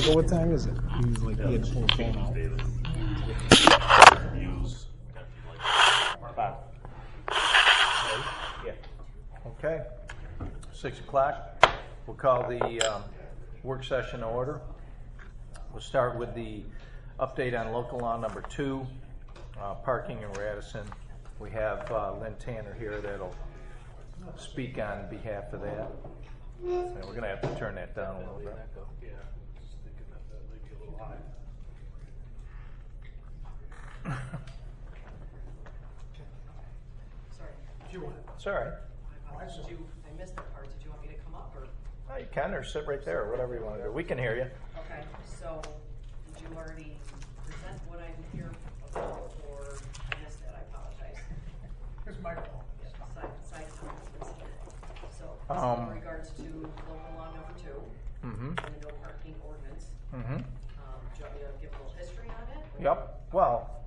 Michael, what time is it? He's like, he had to pull the phone out. Five. Yeah. Okay. 6 o'clock. We'll call the work session to order. We'll start with the update on local law number 2, parking in Radisson. We have Lynn Tanner here that'll speak on behalf of that. And we're going to have to turn that down a little bit. Yeah, just thinking that might be a little high. Sorry. If you want. It's all right. I missed that part. Did you want me to come up or? Oh, you can, or sit right there, or whatever you want to do. We can hear you. Okay, so did you already present what I'm here about, or I missed that? I apologize. Here's my call. Yeah, side comments. So in regards to local law number 2, Mm-hmm. and the no parking ordinance. Mm-hmm. Do you want me to give a little history on it? or- Yep. Well,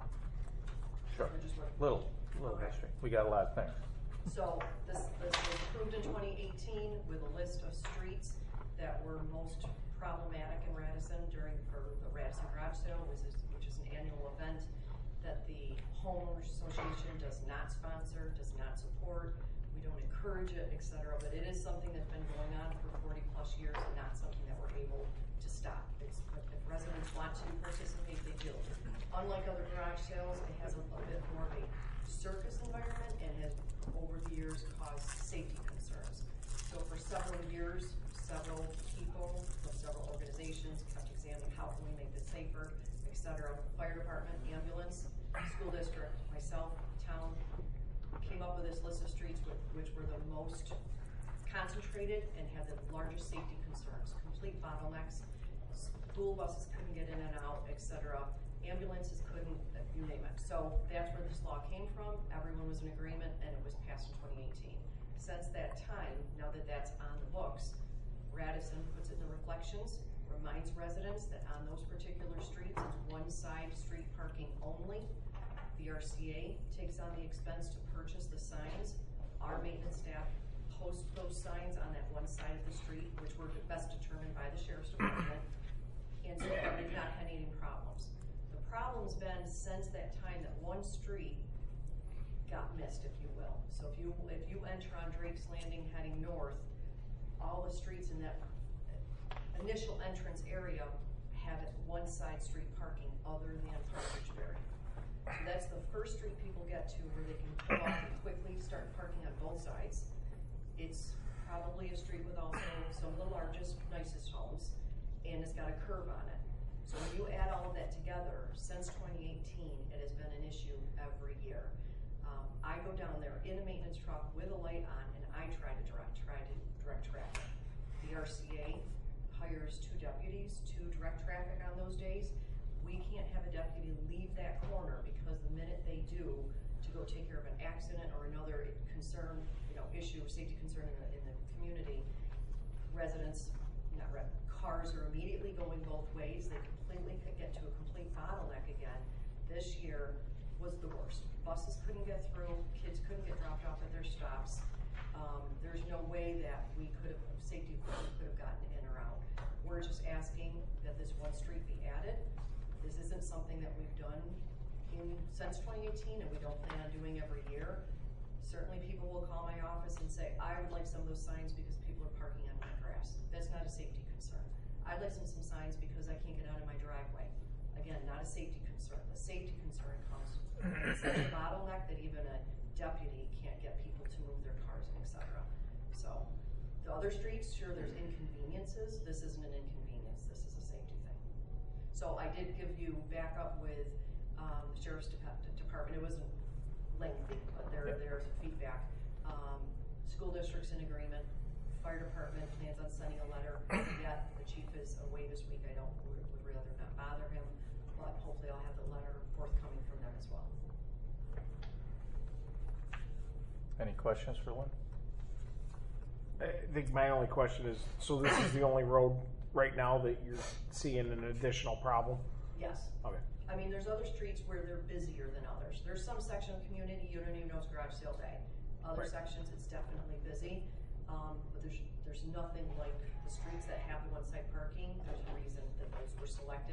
sure. or just what- Little history. We got a lot of things. So this was approved in 2018 with a list of streets that were most problematic in Radisson for the Radisson Garage Sale, which is an annual event that the homeowners association does not sponsor, does not support. We don't encourage it, etc. But it is something that's been going on for 40 plus years and not something that we're able to stop. If residents want to participate, they do. Unlike other garage sales, it has a bit more of a circus environment and has over the years caused safety concerns. So for several years, several people from several organizations kept examining how can we make this safer, etc. Fire department, ambulance, school district, myself, town, came up with this list of streets which were the most concentrated and had the largest safety concerns. Complete bottlenecks, school buses couldn't get in and out, etc. Ambulances couldn't, you name it. So that's where this law came from. Everyone was in agreement and it was passed in 2018. Since that time, now that that's on the books, Radisson puts it in the reflections, reminds residents that on those particular streets, it's one side street parking only. The RCA takes on the expense to purchase the signs. Our maintenance staff post those signs on that one side of the street, which were best determined by the Sheriff's Department. And so far, they've not had any problems. The problem's been since that time that one street got missed, if you will. So if you enter on Drake's Landing heading north, all the streets in that initial entrance area have one side street parking other than Bridgeberry. So that's the first street people get to where they can pull off and quickly start parking on both sides. It's probably a street with also some of the largest, nicest homes, and it's got a curve on it. So when you add all of that together, since 2018, it has been an issue every year. I go down there in a maintenance truck with a light on, and I try to direct traffic. The RCA hires 2 deputies to direct traffic on those days. We can't have a deputy leave that corner because the minute they do to go take care of an accident or another concern, issue, safety concern in the community, cars are immediately going both ways. They completely could get to a complete bottleneck again. This year was the worst. Buses couldn't get through, kids couldn't get dropped off at their stops. There's no way that safety could have gotten in or out. We're just asking that this one street be added. This isn't something that we've done since 2018 and we don't plan on doing every year. Certainly people will call my office and say, I would like some of those signs because people are parking on my grass. That's not a safety concern. I'd like some signs because I can't get out of my driveway. Again, not a safety concern. The safety concern comes from such a bottleneck that even a deputy can't get people to move their cars, etc. So the other streets, sure, there's inconveniences. This isn't an inconvenience. This is a safety thing. So I did give you backup with the Sheriff's Department. It wasn't lengthy, but there's feedback. School district's in agreement. Fire department plans on sending a letter. Yet the chief is away this week. I would rather not bother him, but hopefully I'll have the letter forthcoming from them as well. Any questions for Lynn? I think my only question is, so this is the only road right now that you're seeing an additional problem? Yes. Okay. I mean, there's other streets where they're busier than others. There's some section of the community you don't even know it's garage sale day. Other sections, it's definitely busy. But there's nothing like the streets that have the one-side parking. There's a reason that those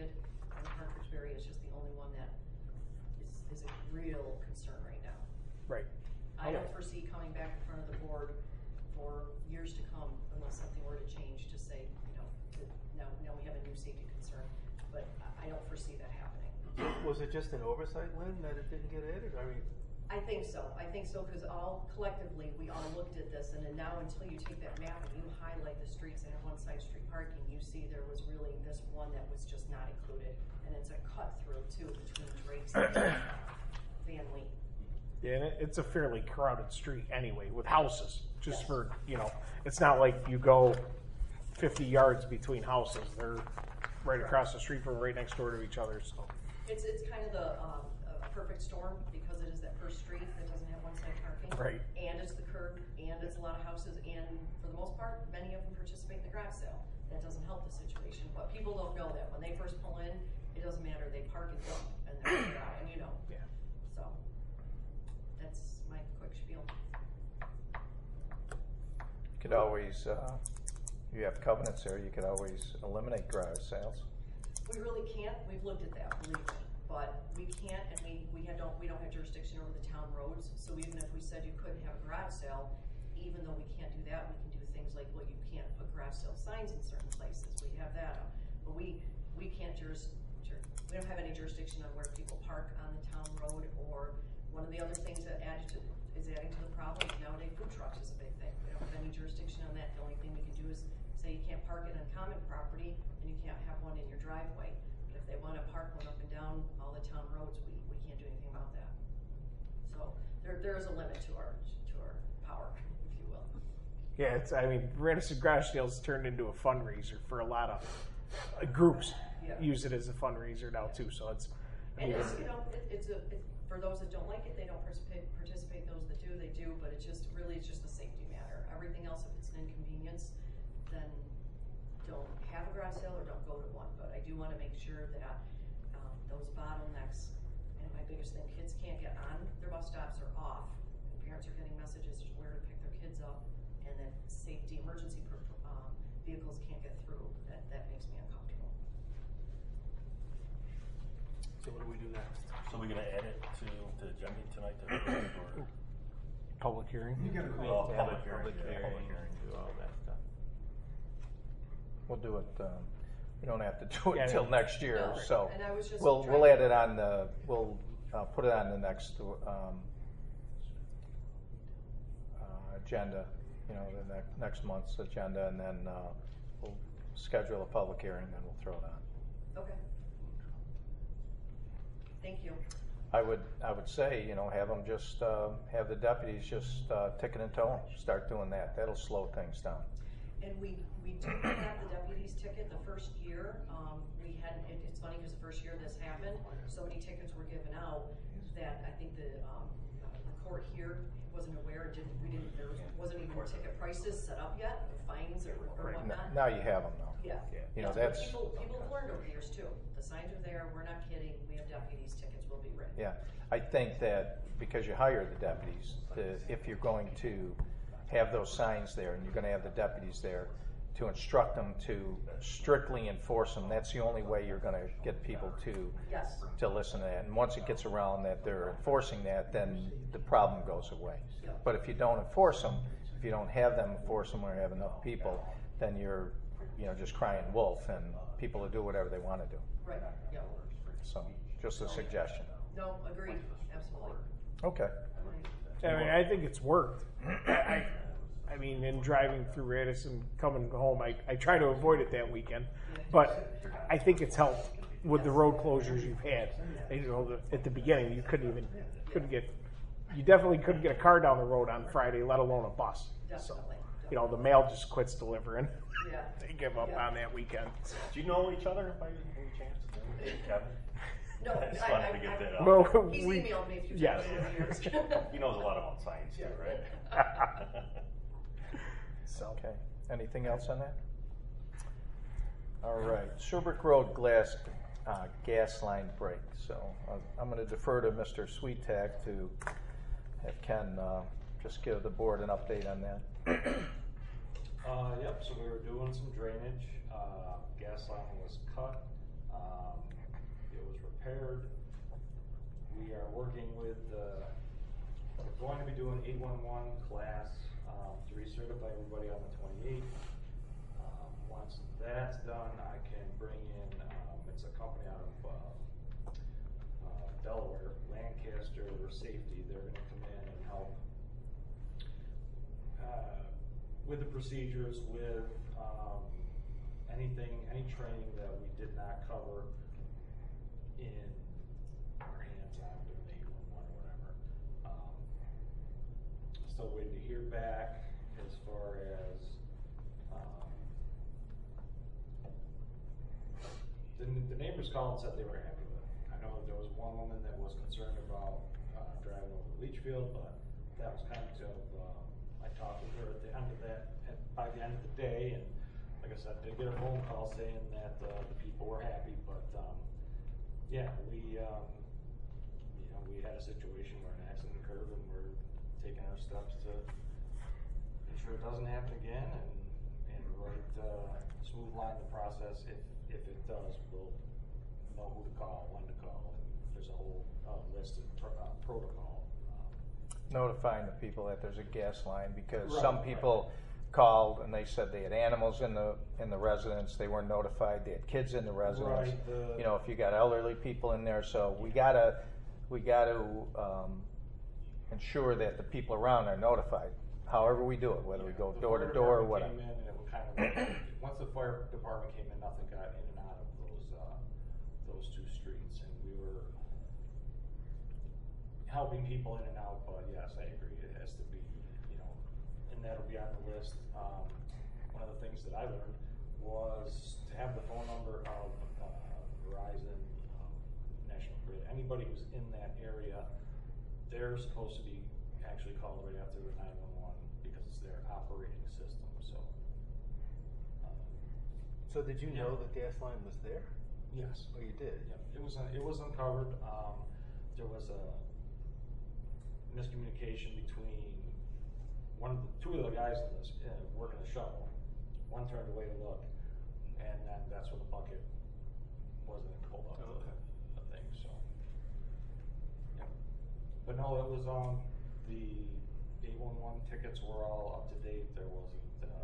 affected, and Hartford's is just the only one that is a real concern right now. Right. I don't foresee coming back in front of the board for years to come unless something were to change to say, you know, that now we have a new safety concern, but I don't foresee that happening. Was it just an oversight, Lynn, that it didn't get added? I mean, I think so, because all collectively, we all looked at this, and then now until you take that map and you highlight the streets that have one-side street parking, you see there was really this one that was just not included, and it's a cut-through too between Drake's and Van Lee. Yeah, and it's a fairly crowded street anyway with houses. Just for, you know, it's not like you go 50 yards between houses. They're right across the street from right next door to each other. So It's kind of the perfect storm because it is that first street that doesn't have one-side parking. Right. And it's the curb, and it's a lot of houses, and for the most part, many of them participate in the garage sale. That doesn't help the situation, but people don't know that. When they first pull in, it doesn't matter. They park and dump, and then they're out, and you know. yeah. So, that's my quick spiel. You could always, you have covenants there, you could always eliminate garage sales. We really can't. We've looked at that, believe me. But we can't, and we don't have jurisdiction over the town roads. So even if we said you couldn't have a garage sale, even though we can't do that, we can do things like, well, you can't put garage sale signs in certain places. We have that. But we can't we don't have any jurisdiction on where people park on the town road. Or one of the other things that is adding to the problem is nowadays food trucks is a big thing. We don't have any jurisdiction on that. The only thing we can do is say you can't park it on common property and you can't have one in your driveway. But if they want to park one up and down all the town roads, we can't do anything about that. So there is a limit to our power, if you will. Yeah, I mean, Radisson Garage Sales turned into a fundraiser for a lot of groups. Yeah. Use it as a fundraiser now too. So it's, I mean, And it's, you know, it's for those that don't like it, they don't participate. Those that do, they do. But it's just a safety matter. Everything else, if it's an inconvenience, then don't have a garage sale or don't go to one. But I do want to make sure that those bottlenecks, and my biggest thing, kids can't get on their bus stops or off. Parents are getting messages where to pick their kids up, and then safety emergency vehicles can't get through. That makes me uncomfortable. so what do we do next? So we're gonna add it to the agenda tonight to or public hearing. well, public hearing, Public yeah, public hearing, hearing. do all that stuff. We'll do it, we don't have to do it Yeah, till yeah. next year, No, so. and I was just We'll trying to- add it on we'll put it on the next, agenda, you know, the next month's agenda, and then, we'll schedule a public hearing, then we'll throw it on. Okay. Thank you. I would say, you know, have them just, have the deputies just, ticket and tow 'em. Start doing that. That'll slow things down. And we do have the deputies ticket the first year. We had, it's funny because the first year this happened, so many tickets were given out that I think the court here wasn't aware, there wasn't even ticket prices set up yet, fines or whatnot. Now you have them though. Yeah. You know, But that's, people have learned over the years too. The signs are there, we're not kidding, we have deputies, tickets will be written. yeah. I think that because you hire the deputies, if you're going to have those signs there and you're gonna have the deputies there, to instruct them to strictly enforce them, that's the only way you're gonna get people Yes. to listen to that. And once it gets around that they're enforcing that, then the problem goes away. Yeah. But if you don't enforce them, if you don't have them enforce them or have enough people, then you're, you know, just crying wolf and people will do whatever they wanna do. Right, yeah. So, just a suggestion. No, agreed, absolutely. Okay. I mean, I think it's worked. I mean, in driving through Radisson, coming home, I try to avoid it that weekend, but I think it's helped with the road closures you've had. You know, at the beginning, you you definitely couldn't get a car down the road on Friday, let alone a bus. So, Definitely. you know, the mail just quits delivering. Yeah. They give up on that weekend. Do you know each other by any chance? Kevin? No, I just wanted to get that out. Well, He's emailed me a few yes. times over the years. He knows a lot about science too, right? So, Okay. Anything else on that? All right. Sherbrick Road gas line break. So I'm going to defer to Mr. Sweetag to have Ken just give the board an update on that. Yep, so we were doing some drainage, gas line was cut. prepared. We are working with, we're going to be doing 811 class to recertify everybody on the 28th. Once that's done, I can bring in, it's a company out of Delaware, Lancaster Safety. They're going to come in and help with the procedures, with any training that we did not cover in our hands-on doing 811 or whatever. Still waiting to hear back as far as the neighbors called and said they were happy with it. I know there was one woman that was concerned about driving over Leachfield, but that was kind of, I talked with her at the end of that, by the end of the day, and like I said, I did get a phone call saying that the people were happy, but yeah, we had a situation where an accident occurred, and we're taking our steps to make sure it doesn't happen again, and write smooth line the process. If it does, we'll know who to call, when to call, and there's a whole list of protocol. Notifying the people that there's a gas line, because Right, some people called and they said they had animals in the residence. They weren't notified. They had kids in the residence. Right, you know, if you got elderly people in there, so we gotta ensure that the people around are notified. However we do it, whether we go door to door or whatever. Came in and it was kind of once the fire department came in, nothing got in and out of those two streets, and we were helping people in and out. But yes, I agree, it has to be, and that'll be on the list. One of the things that I learned was to have the phone number of Verizon, National Grid. Anybody who's in that area, they're supposed to be actually called right after the 911 because it's their operating system. So did you know the gas line was there? Yes. Oh, you did? Yeah, it was uncovered. There was a miscommunication between two of the guys in this working the shuttle. One turned away to look, and then that's when the bucket wasn't pulled up the thing. So, yeah. But no, it was the 811 tickets were all up to date. There wasn't,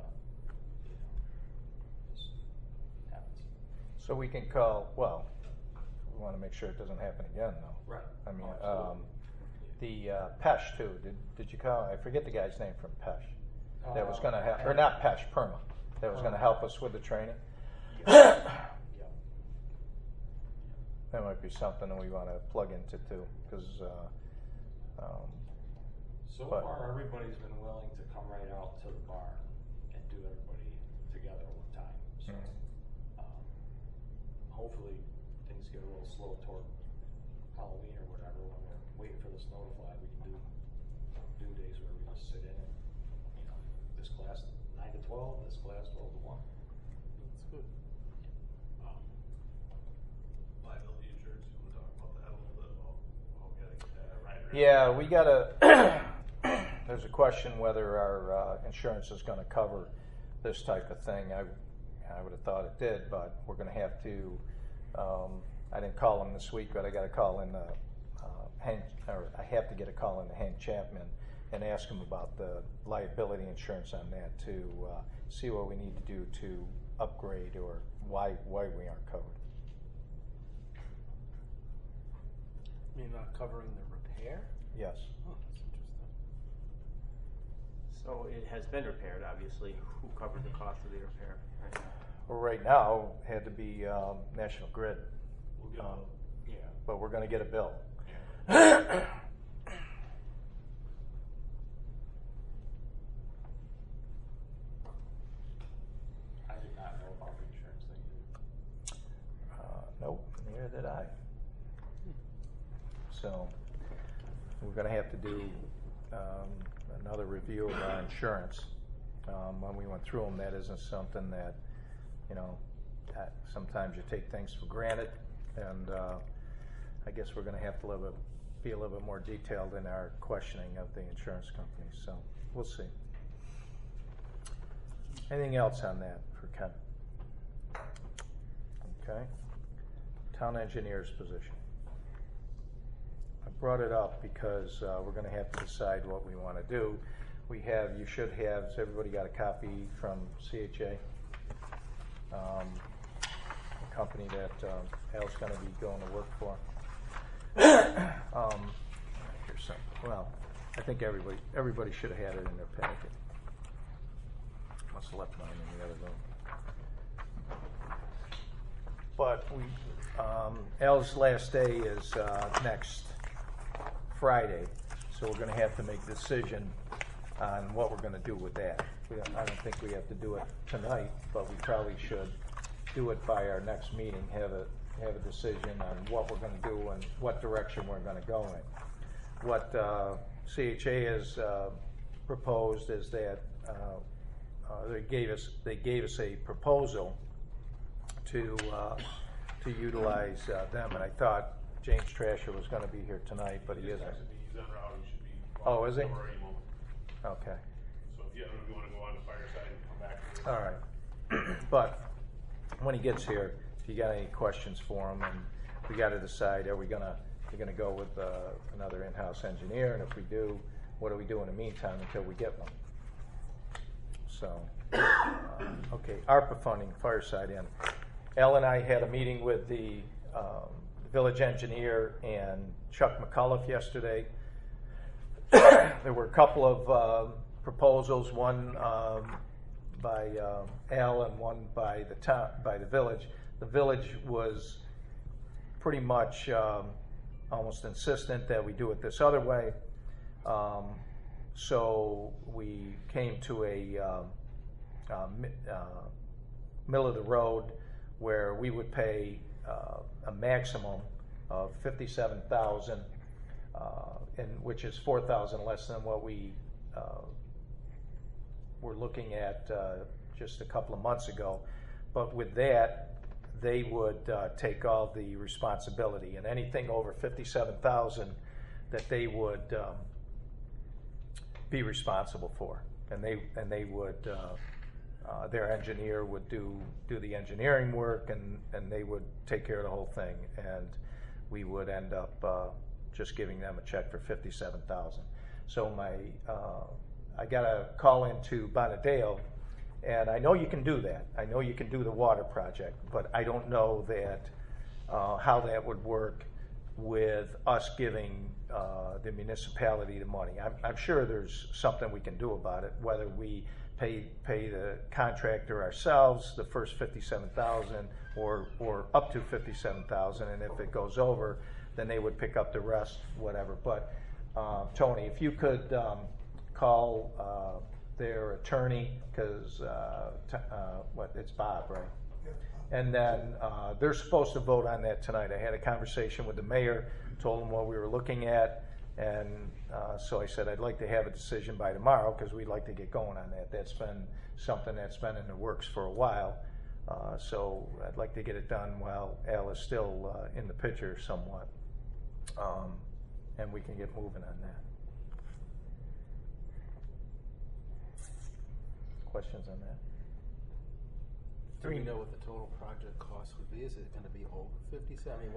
this happens. So we can call. Well, we want to make sure it doesn't happen again, though. Right. I mean, Absolutely. the Pesh too. Did you call? I forget the guy's name from Pesh. That was going to help, or and- not Pesh, Perma. That was going to help us with the training. Yeah. That might be something that we want to plug into too, because. So far, everybody's been willing to come right out to the barn and do everybody together at one time. So, hopefully, things get a little slow toward Halloween or whatever. When we're waiting for the snow to fly, we can do days where we just sit in and, this class 9 to 12, this class 12 to 1. That's good. Liability insurance, you want to talk about that a little bit while getting that right? Yeah, we got to. There's a question whether our insurance is going to cover this type of thing. I would have thought it did, but we're going to have to. I didn't call him this week, but I got a call in Hank, or I have to get a call in to Hank Chapman and ask him about the liability insurance on that to see what we need to do to upgrade or why we aren't covered. You're not covering the repair? Yes. Oh, that's interesting. So it has been repaired, obviously. Who covered the cost of the repair right now? Well, right now, it had to be National Grid. We'll get But we're going to get a bill. I did not know about the insurance thing. Nope, neither did I. So we're going to have to do another review of our insurance. When we went through them, that isn't something that, sometimes you take things for granted, and I guess we're going to have to be a little bit more detailed in our questioning of the insurance companies. So we'll see. Anything else on that for Ken? Okay. Town engineer's position. I brought it up because we're going to have to decide what we want to do. You should have, has everybody got a copy from CHA? The company that Al's going to be going to work for. Here's some. Well, I think everybody should have had it in their packet. Must have left mine in the other room. But Al's last day is next Friday, so we're going to have to make a decision on what we're going to do with that. I don't think we have to do it tonight, but we probably should do it by our next meeting, have a decision on what we're going to do and what direction we're going to go in. What CHA has proposed is that they gave us a proposal to utilize them, and I thought James Trasher was going to be here tonight, but he isn't. He's en route. He should be. Oh, is he? Over any moment. Okay. So if you want to go on the fireside and come back to it. All right. But when he gets here, if you got any questions for him, and we got to decide, we're going to go with another in-house engineer, and if we do, what do we do in the meantime until we get one? So, okay, ARPA funding, fireside in. Al and I had a meeting with the village engineer and Chuck McCullough yesterday. There were a couple of proposals, one by Al and one by the village. The village was pretty much almost insistent that we do it this other way. So we came to a middle of the road where we would pay a maximum of $57,000, which is $4,000 less than what we were looking at just a couple of months ago. But with that, they would take all the responsibility, and anything over $57,000 that they would be responsible for, and they would their engineer would do the engineering work, and they would take care of the whole thing, and we would end up just giving them a check for $57,000. So I got a call into Bonadeo, and I know you can do that. I know you can do the water project, but I don't know that how that would work with us giving the municipality the money. I'm sure there's something we can do about it, whether we pay the contractor ourselves the first $57,000 or up to $57,000, and if it goes over, then they would pick up the rest, whatever. But Tony, if you could call their attorney, because it's Bob, right? And then they're supposed to vote on that tonight. I had a conversation with the mayor, told him what we were looking at, and so I said I'd like to have a decision by tomorrow because we'd like to get going on that. That's been something that's been in the works for a while, so I'd like to get it done while Al is still in the picture somewhat, and we can get moving on that. Questions on that? Do we know what the total project cost would be? Is it going to be over 57? I mean,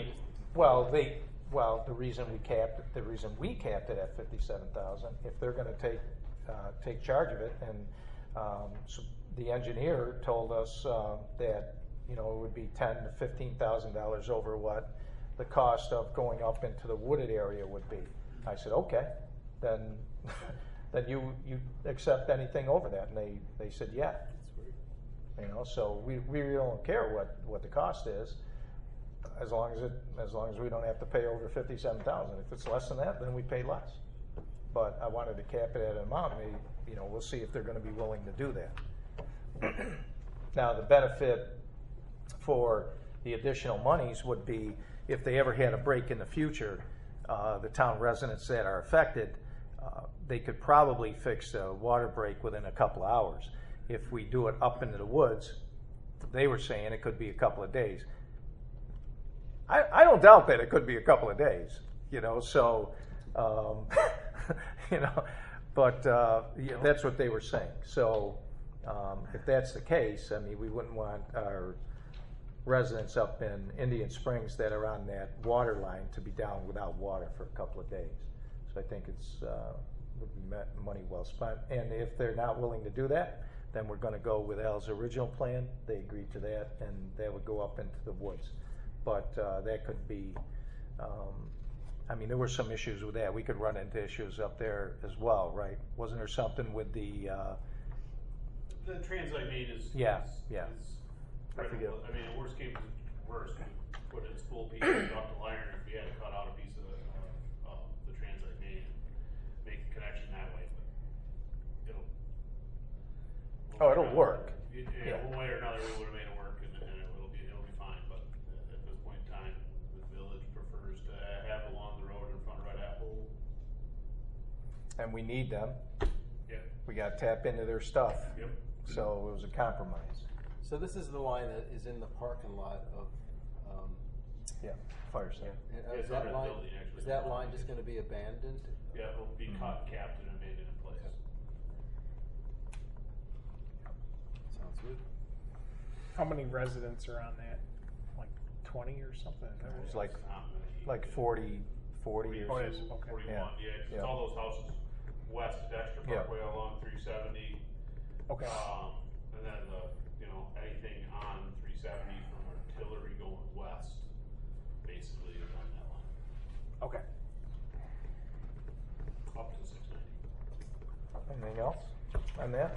the reason we capped it at $57,000, if they're going to take charge of it, and so the engineer told us that it would be $10,000 to $15,000 over what the cost of going up into the wooded area would be. I said, okay, then you accept anything over that, and they said yeah. So we really don't care what the cost is, as long as we don't have to pay over $57,000. If it's less than that, then we pay less. But I wanted to cap it at an amount. We'll see if they're going to be willing to do that. Now, the benefit for the additional monies would be if they ever had a break in the future, the town residents that are affected, they could probably fix the water break within a couple of hours. If we do it up into the woods, they were saying it could be a couple of days. I don't doubt that it could be a couple of days, so, but that's what they were saying. So if that's the case, we wouldn't want our residents up in Indian Springs that are on that water line to be down without water for a couple of days. So I think it's, would be money well spent. And if they're not willing to do that, then we're gonna go with Al's original plan. They agreed to that, and that would go up into the woods. But that could be, I mean, there were some issues with that. We could run into issues up there as well, right? Wasn't there something with the, The transite main is. Yeah, is- yeah. is I forget. critical. I mean, the worst case, worst, we put in spool piece of ductile iron if we had to cut out a piece of the transite main and make the connection that way, but Oh, it'll work. Yeah, Yeah. one way or another, we would've made it work and it'll be fine, but at this point in time, the village prefers to have along the road in front of Red Apple. and we need them. Yeah. We gotta tap into their stuff. Yep. So it was a compromise. So this is the line that is in the parking lot of, Yeah, fire station. It's is that under the line, building, actually. is that line just gonna be abandoned? Yeah, it'll be caught, capped and abandoned in place. Sounds good. How many residents are on that? Like 20 or something? Is that what it It's is? like, It's not many. like 40 Oh, it or is, so. okay. 41, Yeah. yeah, 'cause Yeah. it's all those houses west of Dexter Yeah. Parkway along 370. Okay. And then anything on 370 from Artillery going west, basically is on that line, Okay. up to 690. Anything else on that?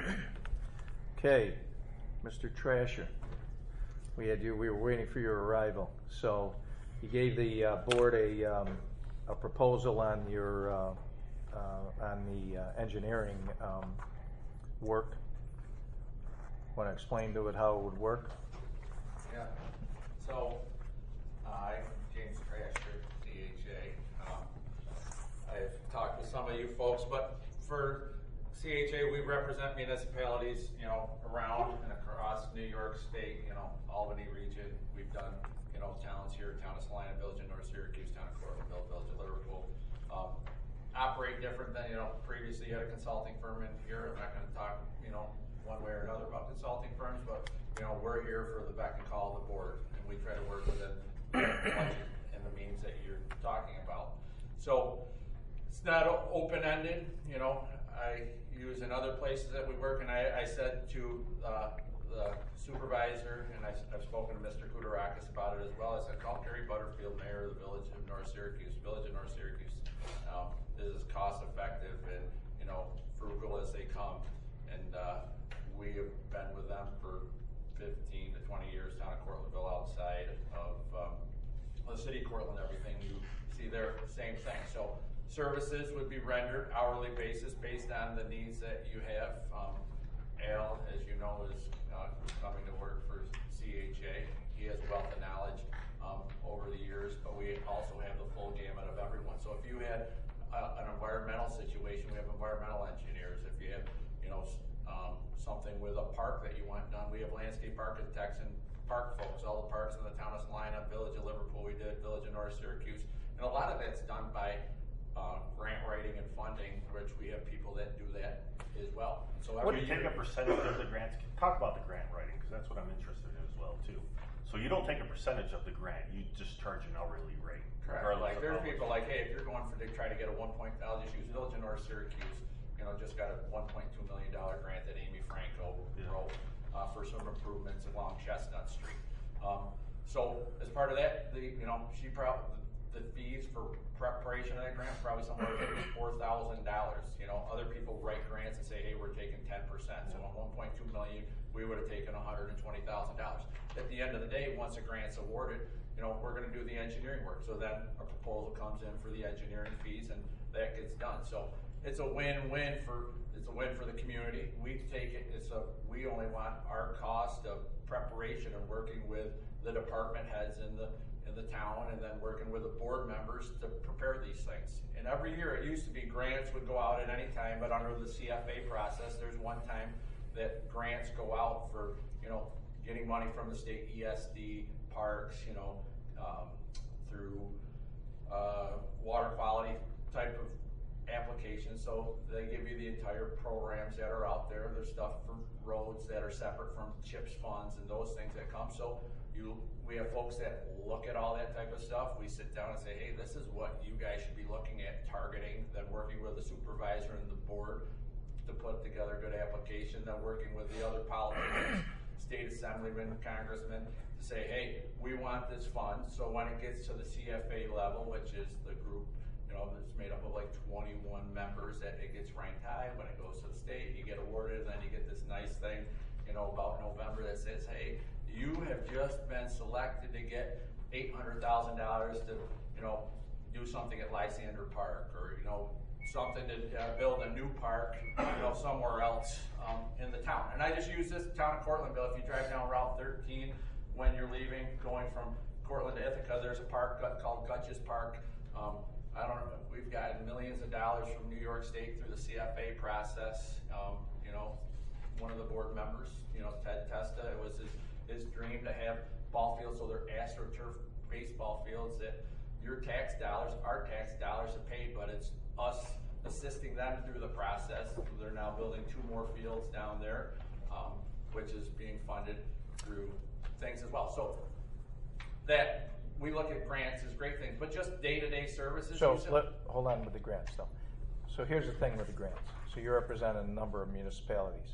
Okay, Mr. Trasher, we were waiting for your arrival. So you gave the board a proposal on your, on the engineering work. Want to explain to it how it would work? Yeah, so, I'm James Trasher, CHA. I've talked with some of you folks, but for CHA, we represent municipalities, around and across New York State, Albany region. We've done, towns here, Town of Salina, Village of North Syracuse, Town of Cortlandville, Village of Liverpool. Operate different than, previously you had a consulting firm in here. I'm not gonna talk, one way or another about consulting firms, but, we're here for the beck and call of the board, and we try to work within the budget and the means that you're talking about. So, it's not open-ended, I use in other places that we work, and I said to the supervisor, and I've spoken to Mr. Kudarakis about it as well. I said, call Gary Butterfield, mayor of the Village of North Syracuse. Village of North Syracuse is as cost-effective and frugal as they come, and we have been with them for 15 to 20 years down at Cortlandville, outside of the city of Cortland. Everything you see there, same thing. So services would be rendered hourly basis based on the needs that you have. Al, as you know, is coming to work for CHA. He has a wealth of knowledge over the years, but we also have the full gamut of everyone. So if you had an environmental situation, we have environmental engineers. If you have, something with a park that you want done, we have landscape architects and park folks. All the parks in the Town of Salina, Village of Liverpool, we did Village of North Syracuse, and a lot of that's done by grant writing and funding, which we have people that do that as well. So What do every you take year, a percentage of the grants? Talk about the grant writing, because that's what I'm interested in as well too. So you don't take a percentage of the grant; you just charge an hourly rate. correct. regardless Like of there's how much. people like, hey, if you're going to try to get a I'll just use Village of North Syracuse. Just got a $1.2 million grant that Amy Franco wrote for some improvements along Chestnut Street. So as part of that, the fees for preparation of that grant probably somewhere between $4,000. Other people write grants and say, hey, we're taking 10%. So on 1.2 million, we would have taken $120,000. At the end of the day, once a grant's awarded, we're going to do the engineering work. So then a proposal comes in for the engineering fees, and that gets done. So it's a win-win for the community. We take it. We only want our cost of preparation and working with the department heads in the town, and then working with the board members to prepare these things. And every year, it used to be grants would go out at any time, but under the CFA process, there's one time that grants go out for getting money from the state ESD, parks, through water quality type of applications. So they give you the entire programs that are out there. There's stuff for roads that are separate from CHIPS funds and those things that come. So we have folks that look at all that type of stuff. We sit down and say, hey, this is what you guys should be looking at targeting, then working with the supervisor and the board to put together a good application, then working with the other politicians, state assemblymen, congressmen, to say, hey, we want this fund. So when it gets to the CFA level, which is the group, that's made up of like 21 members, that it gets ranked high. When it goes to the state, you get awarded, and then you get this nice thing, about November that says, hey, you have just been selected to get $800,000 to, do something at Lysander Park, or, something to build a new park, somewhere else in the town. And I just use this town of Cortlandville. If you drive down Route 13 when you're leaving, going from Cortland to Ithaca, there's a park called Gutches Park. I don't know, we've gotten millions of dollars from New York State through the CFA process. One of the board members, Ted Testa, it was his dream to have ball fields, so they're AstroTurf baseball fields that your tax dollars, our tax dollars have paid, but it's us assisting them through the process. They're now building 2 more fields down there, which is being funded through things as well. So that we look at grants as great things, but just day-to-day services. So hold on with the grant stuff. So here's the thing with the grants. So you're representing a number of municipalities.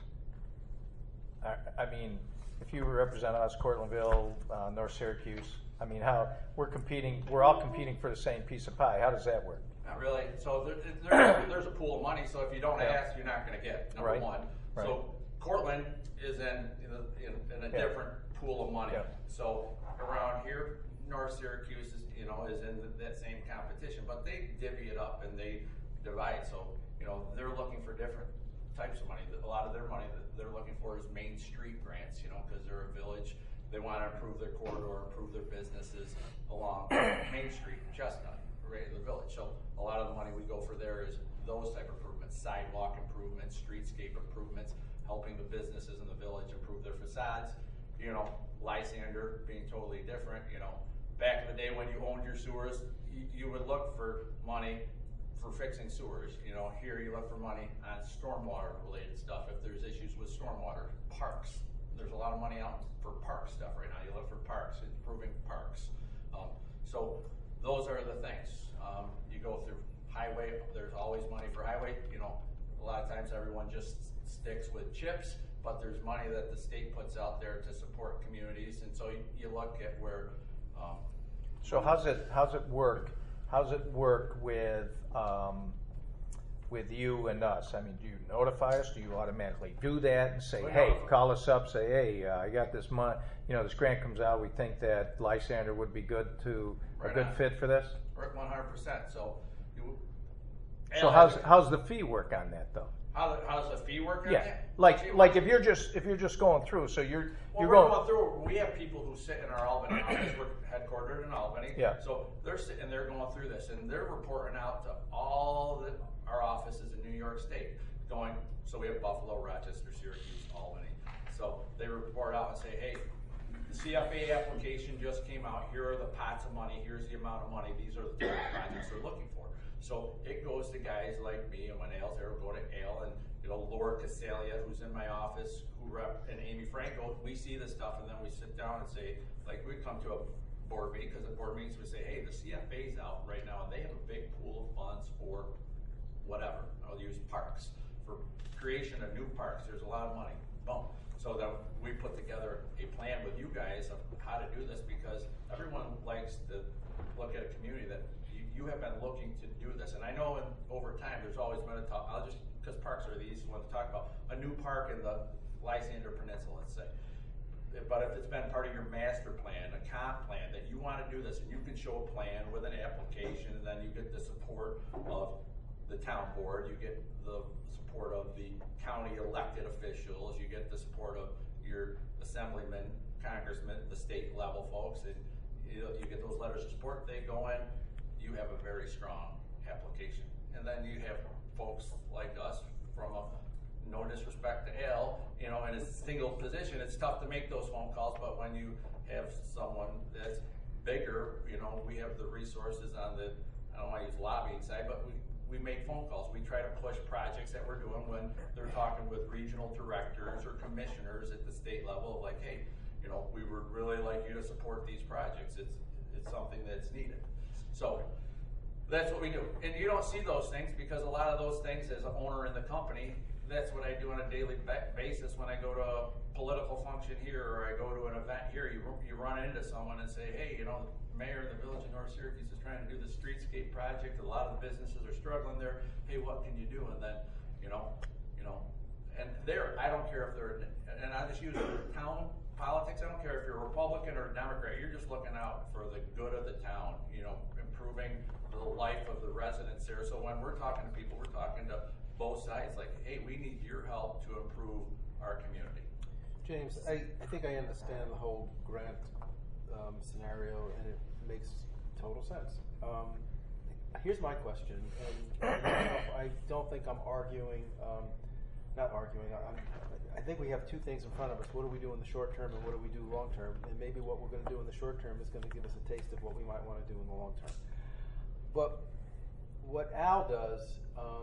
I mean, if you represent us, Cortlandville, North Syracuse, I mean, how we're all competing for the same piece of pie. How does that work? Not really. So there's a pool of money. So if you don't ask, you're not going to get, number one. Right. So Cortland is in a different pool of money. Yeah. So around here, North Syracuse is in that same competition, but they divvy it up and they divide. So they're looking for different types of money. A lot of their money that they're looking for is Main Street grants, because they're a village. They want to improve their corridor, improve their businesses along Main Street, Chestnut, right in the village. So a lot of the money we go for there is those type of improvements, sidewalk improvements, streetscape improvements, helping the businesses in the village improve their facades. Lysander being totally different. Back in the day when you owned your sewers, you would look for money for fixing sewers. Here you look for money on stormwater related stuff. If there's issues with stormwater, parks. There's a lot of money out for park stuff right now. You look for parks, improving parks. So those are the things. You go through highway, there's always money for highway. A lot of times everyone just sticks with CHIPS, but there's money that the state puts out there to support communities. And so you look at where. So how's it work? How's it work with you and us? I mean, do you notify us? Do you automatically do that and say, hey, call us up, say, hey, I got this money, this grant comes out, we think that Lysander would be good fit for this? Right, 100%. So how's the fee work on that though? How's the fee work on Yeah, that? like if you're just going through, so you're going through. We have people who sit in our Albany office. We're headquartered in Albany. Yeah. So they're sitting there going through this, and they're reporting out to all our offices in New York State. So we have Buffalo, Rochester, Syracuse, Albany. So they report out and say, hey, the CFA application just came out. Here are the pots of money. Here's the amount of money. These are the type of projects they're looking for. So it goes to guys like me, and when Al's there, we'll go to Al and Laura Casalia, who's in my office, and Amy Franco. We see this stuff, and then we sit down and say, we come to a board meeting, because at board meetings we say, hey, the CFA's out right now, and they have a big pool of funds for whatever. I'll use parks. For creation of new parks, there's a lot of money. Boom. So that we put together a plan with you guys of how to do this, because everyone likes to look at a community that you have been looking to do this. And I know over time there's always been a talk, because parks are the easiest one to talk about, a new park in the Lysander Peninsula, let's say. But if it's been part of your master plan, a comp plan, that you want to do this, and you can show a plan with an application, and then you get the support of the town board, you get the support of the county elected officials, you get the support of your assemblymen, congressmen, the state level folks, and you get those letters of support, they go in, you have a very strong application. And then you have folks like us from no disrespect to Al, in a single position, it's tough to make those phone calls, but when you have someone that's bigger, we have the resources on the, I don't want to use lobbying side, but we make phone calls. We try to push projects that we're doing when they're talking with regional directors or commissioners at the state level, like, hey, you know, we would really like you to support these projects. It's something that's needed. So that's what we do. And you don't see those things because a lot of those things as an owner in the company, that's what I do on a daily basis when I go to a political function here or I go to an event here. You run into someone and say, hey, you know, the mayor of the village of North Syracuse is trying to do the streetscape project. A lot of the businesses are struggling there. Hey, what can you do? And then, you know, and I don't care if they're, and I just use town politics. I don't care if you're a Republican or a Democrat. You're just looking out for the good of the town, you know, improving the life of the residents there. So when we're talking to people, we're talking to both sides, like, hey, we need your help to improve our community. James, I think I understand the whole grant scenario, and it makes total sense. Here's my question, and I don't think I'm arguing, not arguing, I think we have two things in front of us. What do we do in the short term and what do we do long term? And maybe what we're going to do in the short term is going to give us a taste of what we might want to do in the long term. But what Al does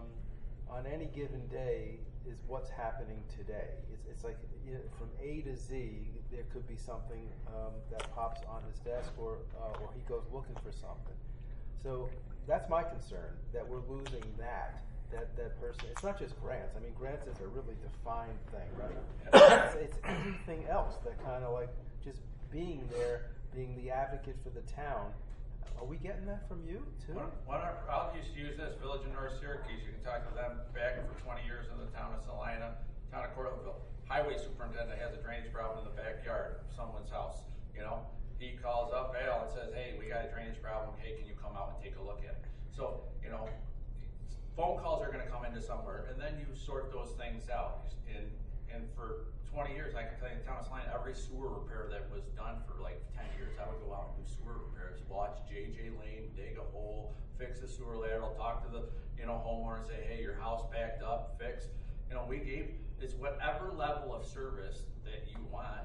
on any given day is what's happening today. It's like, you know, from A to Z, there could be something that pops on his desk, or he goes looking for something. So that's my concern, that we're losing that person. It's not just grants. I mean, grants is a really defined thing, right? It's anything else that kind of like just being there, being the advocate for the town. Are we getting that from you too? I'll just use this, Village of North Syracuse. You can talk to them back for 20 years in the town of Salina, town of Coralville. Highway superintendent has a drainage problem in the backyard of someone's house. You know, he calls up Al and says, hey, we got a drainage problem. Hey, can you come out and take a look at it? So, you know, phone calls are going to come into somewhere, and then you sort those things out. And for 20 years, I can tell you in the town of Salina, every sewer repair that was done for like 10 years, I would go out and do sewer repairs, watch JJ Lane dig a hole, fix the sewer lateral, talk to the, you know, homeowner and say, hey, your house backed up, fixed. You know, it's whatever level of service that you want,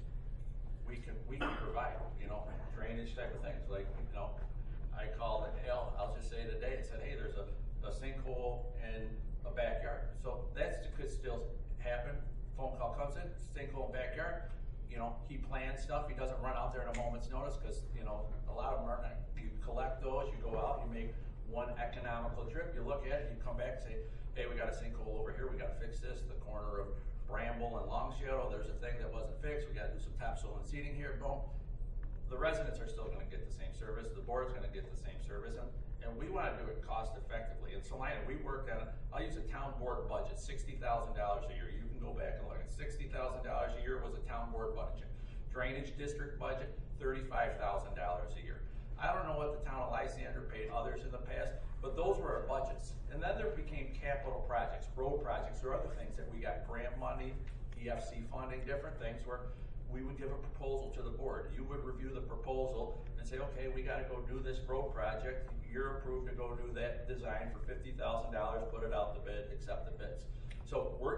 we can provide, you know, drainage type of things. Like, you know, I called Al, I'll just say today, and said, hey, there's a sinkhole in a backyard. So that could still happen. Phone call comes in, sinkhole in backyard. You know, he plans stuff. He doesn't run out there in a moment's notice because, you know, a lot of them are not. You collect those, you go out, you make one economical trip, you look at it, you come back and say, hey, we got a sinkhole over here, we got to fix this, the corner of Bramble and Long Shadow, there's a thing that wasn't fixed, we got to do some topsoil and seeding here, boom. The residents are still going to get the same service, the board's going to get the same service, and we want to do it cost effectively. In Salina, we worked on, I'll use a town board budget, $60,000 a year. You can go back and look at $60,000 a year was a town board budget. Drainage district budget, $35,000 a year. I don't know what the town of Lysander paid others in the past, but those were our budgets. And then there became capital projects, road projects, or other things that we got grant money, EFC funding, different things where we would give a proposal to the board. You would review the proposal and say, okay, we got to go do this road project. You're approved to go do that design for $50,000, put it out the bid, accept the bids. So we're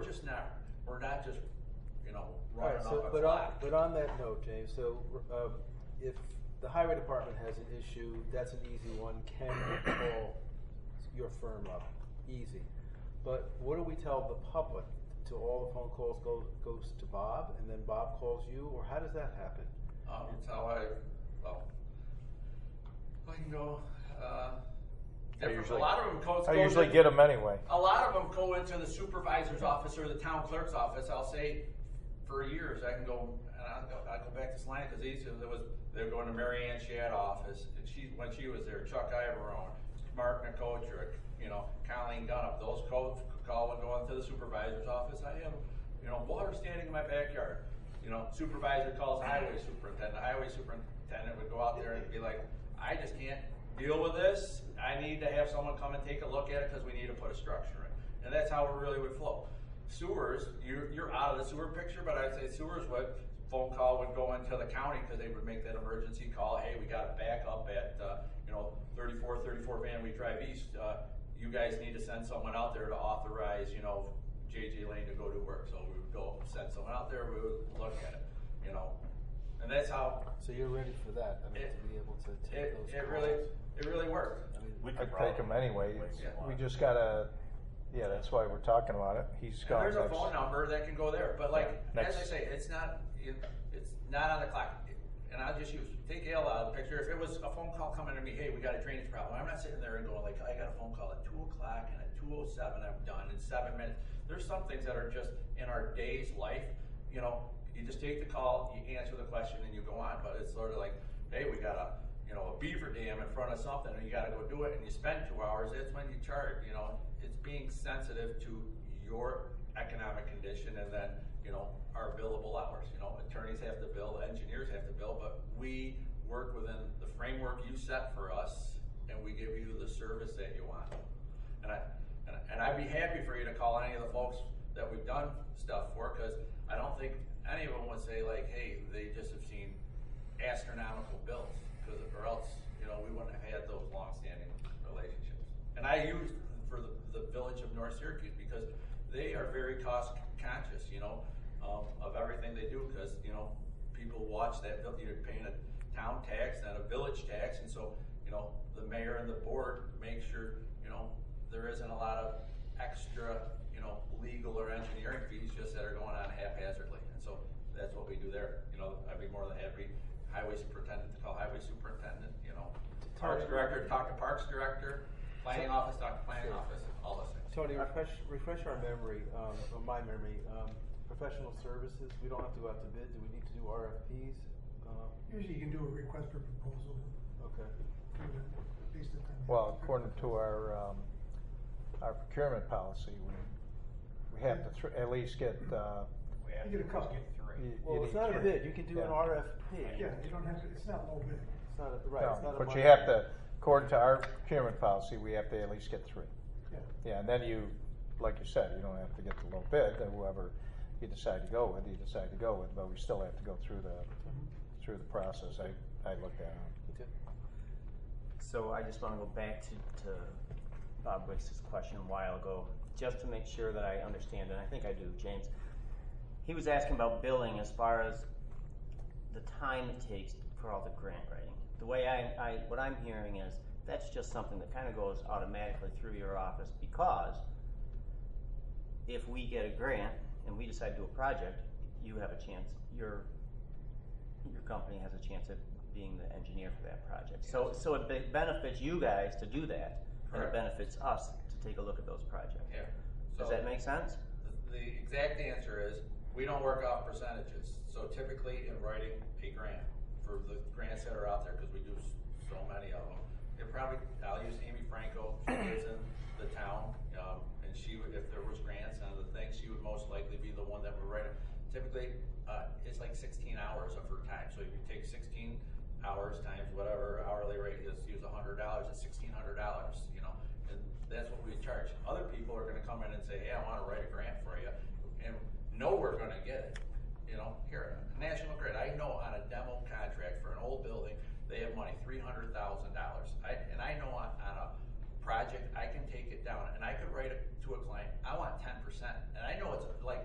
not just, you know, running off a clock. But on that note, James, so if the highway department has an issue, that's an easy one. Can you call your firm up? Easy. But what do we tell the public? To all the phone calls goes to Bob, and then Bob calls you, or how does that happen? It's how I can go. A lot of them go. I usually get them anyway. A lot of them go into the supervisor's office or the town clerk's office. I'll say, for years I can go, and I go back to Salina because they were going to Mary Ann Shadd office, and when she was there, Chuck Ivorone, Mark Nicotrick, you know, Colleen Gunnup, those call would go into the supervisor's office. I have, you know, water standing in my backyard. You know, supervisor calls the highway superintendent. The highway superintendent would go out there and be like, I just can't deal with this. I need to have someone come and take a look at it because we need to put a structure in. And that's how it really would flow. Sewers, you're out of the sewer picture, but I'd say sewers phone call would go into the county because they would make that emergency call. Hey, we got a backup at 34 Van Wheat Drive East. You guys need to send someone out there to authorize, you know, JJ Lane to go to work. So we would go send someone out there. We would look at it, you know, and that's how. So you're ready for that? I mean, to be able to take those calls. It really worked. I mean, We could take them anyway. We just gotta. Yeah, that's why we're talking about it. He's got. There's a phone number that can go there, but like as I say, it's not not on the clock. And I'll just take Al out of the picture. If it was a phone call coming to me, hey, we got a drainage problem, I'm not sitting there and going like, I got a phone call at 2 o'clock and at 2:07 I'm done in 7 minutes. There's some things that are just in our day's life, you know, you just take the call, you answer the question and you go on. But it's sort of like, hey, we got a beaver dam in front of something and you got to go do it and you spend 2 hours, that's when you charge, you know. It's being sensitive to your economic condition and then, you know, our billable hours. You know, attorneys have to bill, engineers have to bill, but we work within the framework you set for us, and we give you the service that you want. And I'd be happy for you to call any of the folks that we've done stuff for, because I don't think any of them would say like, hey, they just have seen astronomical bills, because or else, you know, we wouldn't have had those long-standing relationships. And I use for the village of North Syracuse because they are very cost conscious, you know, of everything they do, because, you know, people watch that bill. You're paying a town tax and a village tax, and so, you know, the mayor and the board make sure, you know, there isn't a lot of extra, you know, legal or engineering fees just that are going on haphazardly. And so that's what we do there. You know, I'd be more than happy, highway superintendent to call highway superintendent, you know, parks director, talk to parks director, planning office, talk to planning office, all those things. Tony, refresh our memory, or my memory. Professional services, we don't have to go out to bid. Do we need to do RFPs? Usually you can do a request for proposal. Okay. Based on Well, according to our procurement policy, we have to at least get. You get a couple. Well, it's not a bid. You can do an RFP. Yeah, you don't have to. It's not low bid. It's not a, right. No, it's not but a you have to, according to our procurement policy, we have to at least get 3. Yeah. Yeah, and then you, like you said, you don't have to get the low bid, and whoever you decide to go with, you decide to go with, but we still have to go through the process. I looked at it. Okay. So I just want to go back to Bob Wicks' question a while ago, just to make sure that I understand, and I think I do, James. He was asking about billing as far as the time it takes for all the grant writing. The way what I'm hearing is that's just something that kind of goes automatically through your office, because if we get a grant and we decide to do a project, you have a chance, your company has a chance of being the engineer for that project. So it benefits you guys to do that, and it benefits us to take a look at those projects. Yeah. Does that make sense? The exact answer is we don't work off percentages. So typically in writing a grant, for the grants that are out there, because we do so many of them, I'll use Amy Franco. She lives in the town, and she would, if there was grants and other things, she would most likely be the one that would write them. Typically, it's like 16 hours of her time. So if you take 16 hours times whatever hourly rate is, use $100, it's $1,600, you know, and that's what we charge. Other people are going to come in and say, hey, I want to write a grant for you, and know we're going to get it. You know, here, National Grid, I know on a demo contract for an old building, they have money, $300,000. And I know on a project, I can take it down, and I could write it to a client, I want 10%, and I know it's like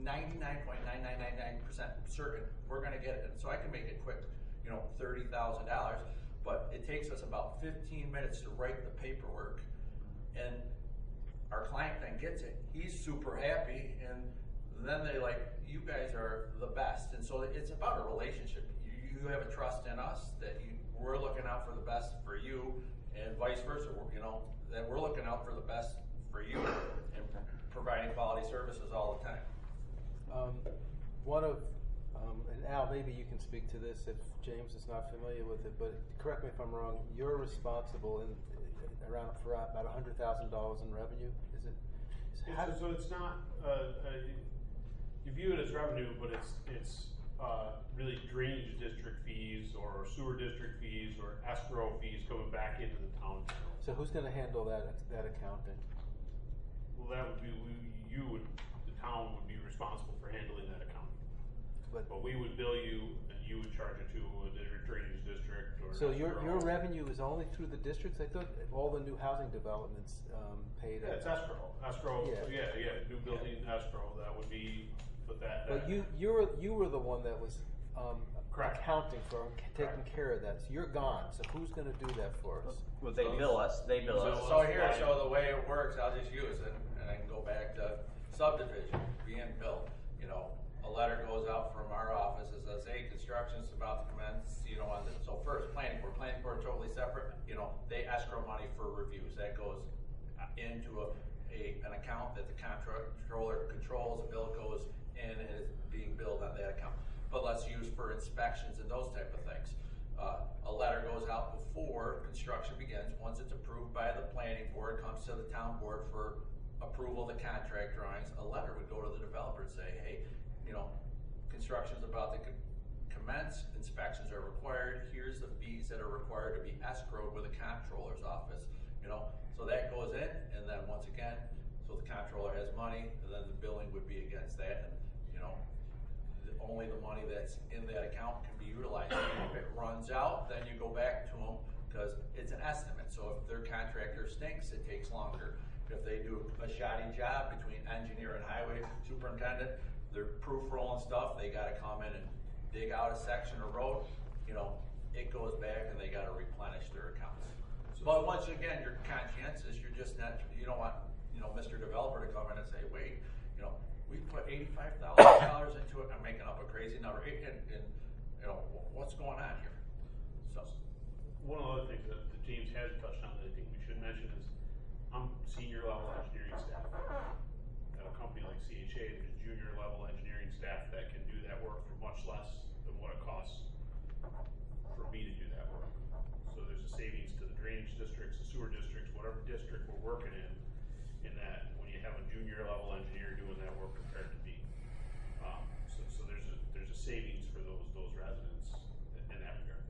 99.9999% certain we're going to get it. And so I can make it quick, you know, $30,000, but it takes us about 15 minutes to write the paperwork, and our client then gets it. He's super happy, and then they like, you guys are the best. And so it's about a relationship. You have a trust in us that we're looking out for the best for you, and vice versa. You know, that we're looking out for the best for you and providing quality services all the time. And Al, maybe you can speak to this if James is not familiar with it, but correct me if I'm wrong, you're responsible for about $100,000 in revenue, is it? So it's not, you view it as revenue, but it's really drainage district fees or sewer district fees or escrow fees coming back into the town. So who's going to handle that accounting? Well, that would be, the town would be responsible for handling that accounting. But we would bill you, and you would charge it to a drainage district or. So your revenue is only through the districts? I thought all the new housing developments paid. Yeah, it's escrow. Yeah. New building escrow. That would be, But you were the one that was Correct. accounting for taking care of that. So you're gone. So who's going to do that for us? Well, they bill us. So the way it works, I'll just use it, and I can go back to subdivision being built. You know, a letter goes out from our office that says, hey, construction's about to commence, you know, so first, planning board totally separate, you know, they escrow money for reviews, that goes into an account that the controller controls, the bill goes in and is being billed on that account. But let's use for inspections and those type of things. A letter goes out before construction begins. Once it's approved by the planning board, comes to the town board for approval of the contract drawings, a letter would go to the developer and say, hey, you know, construction's about to commence, inspections are required, here's the fees that are required to be escrowed with the comptroller's office, you know, so that goes in, and then once again, so the comptroller has money, and then the billing would be against that, and, you know, only the money that's in that account can be utilized. If it runs out, then you go back to them, because it's an estimate, so if their contractor stinks, it takes longer. If they do a shoddy job between engineer and highway superintendent, they're proof rolling stuff, they gotta come in and dig out a section of road, you know, it goes back and they gotta replenish their accounts. But once again, you're conscientious, you're just not, you don't want, you know, Mr. Developer to come in and say, wait, you know, we put $85,000 into it, I'm making up a crazy number, and you know, what's going on here? So, One of the other things that James has touched on that I think we should mention is I'm senior level engineering staff. At a company like CHA, there's junior level engineering staff that can do that work for much less than what it costs for me to do that work. So there's a savings to the drainage districts, the sewer districts, whatever district we're working in that when you have a junior level engineer doing that work compared to me. So there's a savings for those residents in that regard.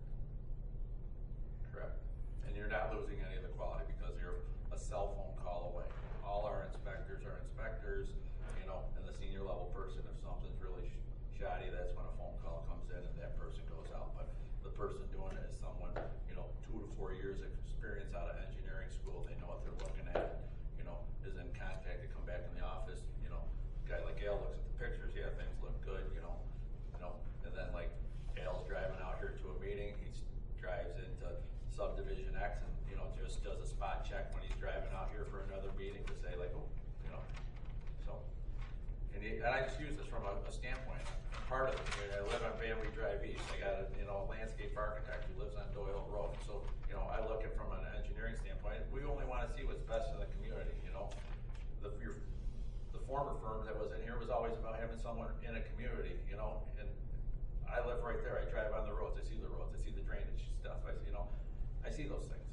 correct. And you're not losing any of the quality because you're a cell phone call away. All our inspectors are inspectors, you know, and the senior level person, if something's really shoddy, that's when a phone call comes in and that person goes out. But the person doing it is someone, you know, 2 to 4 years of experience out of engineering school. They know what they're looking at, you know, is in contact to come back in the office, you know, a guy like Gail looks at the pictures, yeah, things look good, you know, and then like Gail's driving out here to a meeting, he drives into subdivision X and, you know, just does a spot check when he's driving out here for another meeting to say like, oh, you know, so. And I just use this from a standpoint. Part of the community, I live on Family Drive East. I got a, you know, a landscape architect who lives on Doyle Road. So, you know, I look at it from an engineering standpoint. We only want to see what's best in the community, you know. The former firm that was in here was always about having someone in a community, you know, and I live right there. I drive on the roads. I see the roads. I see the drainage stuff. You know, I see those things.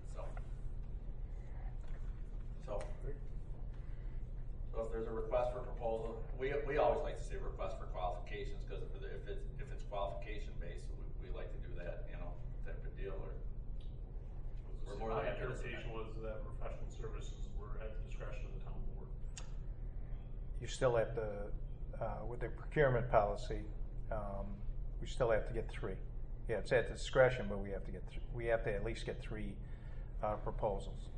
So if there's a request for proposal, we always like to say request for qualifications because if it's qualification based, we like to do that, you know, type of deal. Or we're more My than happy to see interpretation was that professional services were at the discretion of the town board. You still have to, with the procurement policy, we still have to get 3. Yeah, it's at the discretion, but we have to at least get 3 proposals.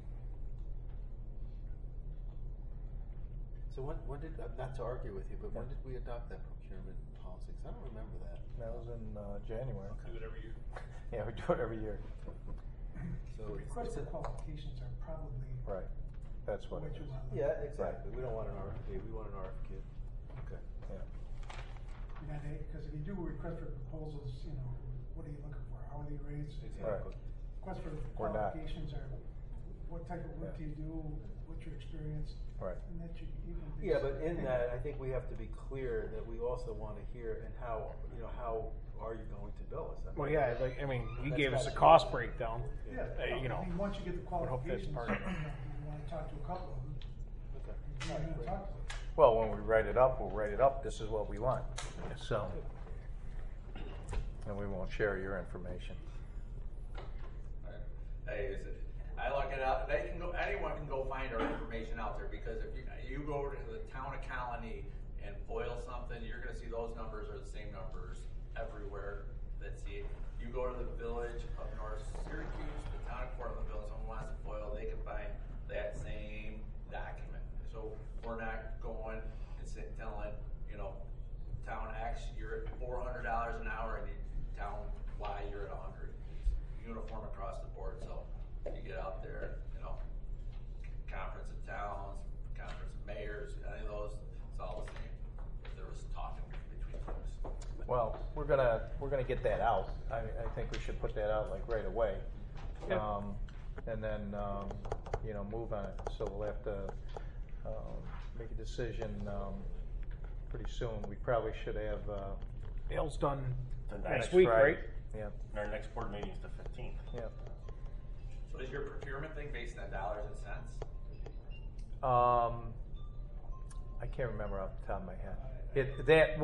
So when did, not to argue with you, but when did we adopt that procurement policy? 'Cause I don't remember that. That was in January. Do it every year. Yeah, we do it every year. So The request for qualifications are probably. Right. That's what it which is. was on the- Yeah, exactly. We don't want an RFP, we want an RFQ. Okay. Yeah. Because if you do a request for proposals, you know, what are you looking for? Hourly rates? Exactly. Request for Or not. qualifications are what type of work do you do? What's your experience? Right. And that you even. Yeah, but in that, I think we have to be clear that we also want to hear and how, you know, how are you going to bill us? I mean, Well, yeah, like, I mean, he That's gave us a gotta be- cost breakdown. Yeah, You know, I mean, once you get the would hope that's qualifications, part of it. you want to talk to a couple of them. Okay. You're going to talk to them. Well, when we write it up, we'll write it up. This is what we want. So, and we won't share your information. Hey, I look it up. Anyone can go find our information out there because if you go to the town of Colony and foil something, you're going to see those numbers are the same numbers everywhere. You go to the village of North Syracuse, the town of Portlandville, someone wants to foil, they can find that same document. So we're not going and telling, you know, town X you're at $400 an hour and town Y you're at 100. It's uniform across the board. So you get out there, you know, conference of towns, conference of mayors, any of those, it's all the same. If there was talking Well, we're gonna get that out. I think we should put that out like right away. Okay. And then, move on it. So we'll have to, make a decision, pretty soon. We probably should have, Bale's done The next next week, Friday. right? Yeah, And our next board meeting is the 15th. yeah. So is your procurement thing based on dollars and cents? I can't remember off the top of my head.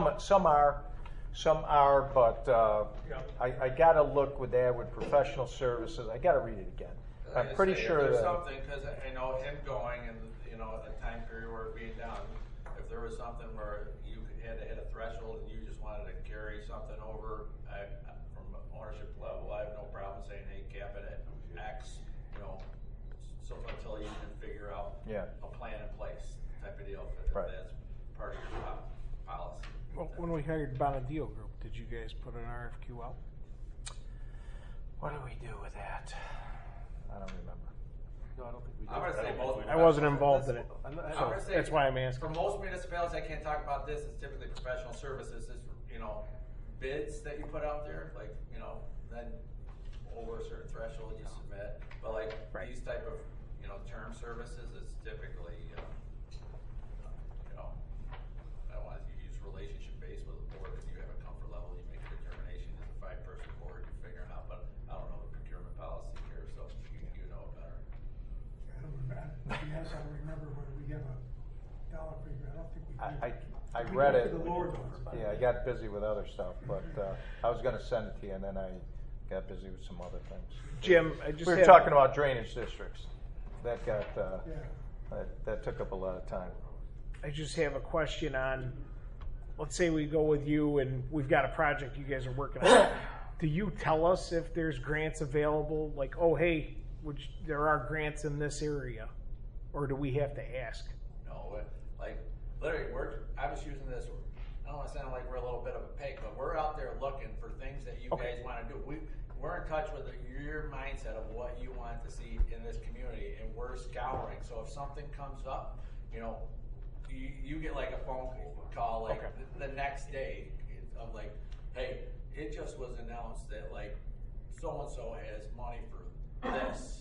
Some are, but I gotta look with that with professional services. I gotta read it again. I'm pretty sure If there's that. something, because I know him going and, a time period where it being down, if there was something where you had to hit a threshold and you just wanted to carry something over, from ownership level, I have no problem saying, hey, cap it at X, so until you can figure out Yeah. a plan in place type of deal, if Right. that's part of your policy. Well, when we hired Bonadio Group, did you guys put an RFQ out? What do we do with that? I don't remember. No, I don't think we did. I'm gonna say most. I wasn't involved in it. I'm not- I I'm don't- gonna say That's why I'm asking. For most municipalities, I can't talk about this, it's typically professional services, it's, bids that you put out there, like, then over a certain threshold you submit. But like, Right. these type of, term services, it's typically, I don't want to use relationship based with the board, if you have a comfort level, you make a determination, it's a 5-person board, you figure it out, but I don't know the procurement policy here, so you know it better. I don't remember, yes, I remember whether we have a dollar figure, I don't think we do. I We read went it. to the lower ones, but- Yeah, I got busy with other stuff, but I was gonna send it to you, and then I got busy with some other things. Jim, I just We were have- talking about drainage districts. That got, Yeah. that took up a lot of time. I just have a question on, let's say we go with you and we've got a project you guys are working on. Do you tell us if there's grants available? Like, oh, hey, there are grants in this area? Or do we have to ask? No, like, literally, I'm just using this, I don't wanna sound like we're a little bit of a pig, but we're out there looking for things that you Okay. guys wanna do. We're in touch with your mindset of what you want to see in this community, and we're scouring, so if something comes up, you get like a phone call, like, Okay. the next day, of like, hey, it just was announced that like, so-and-so has money for this,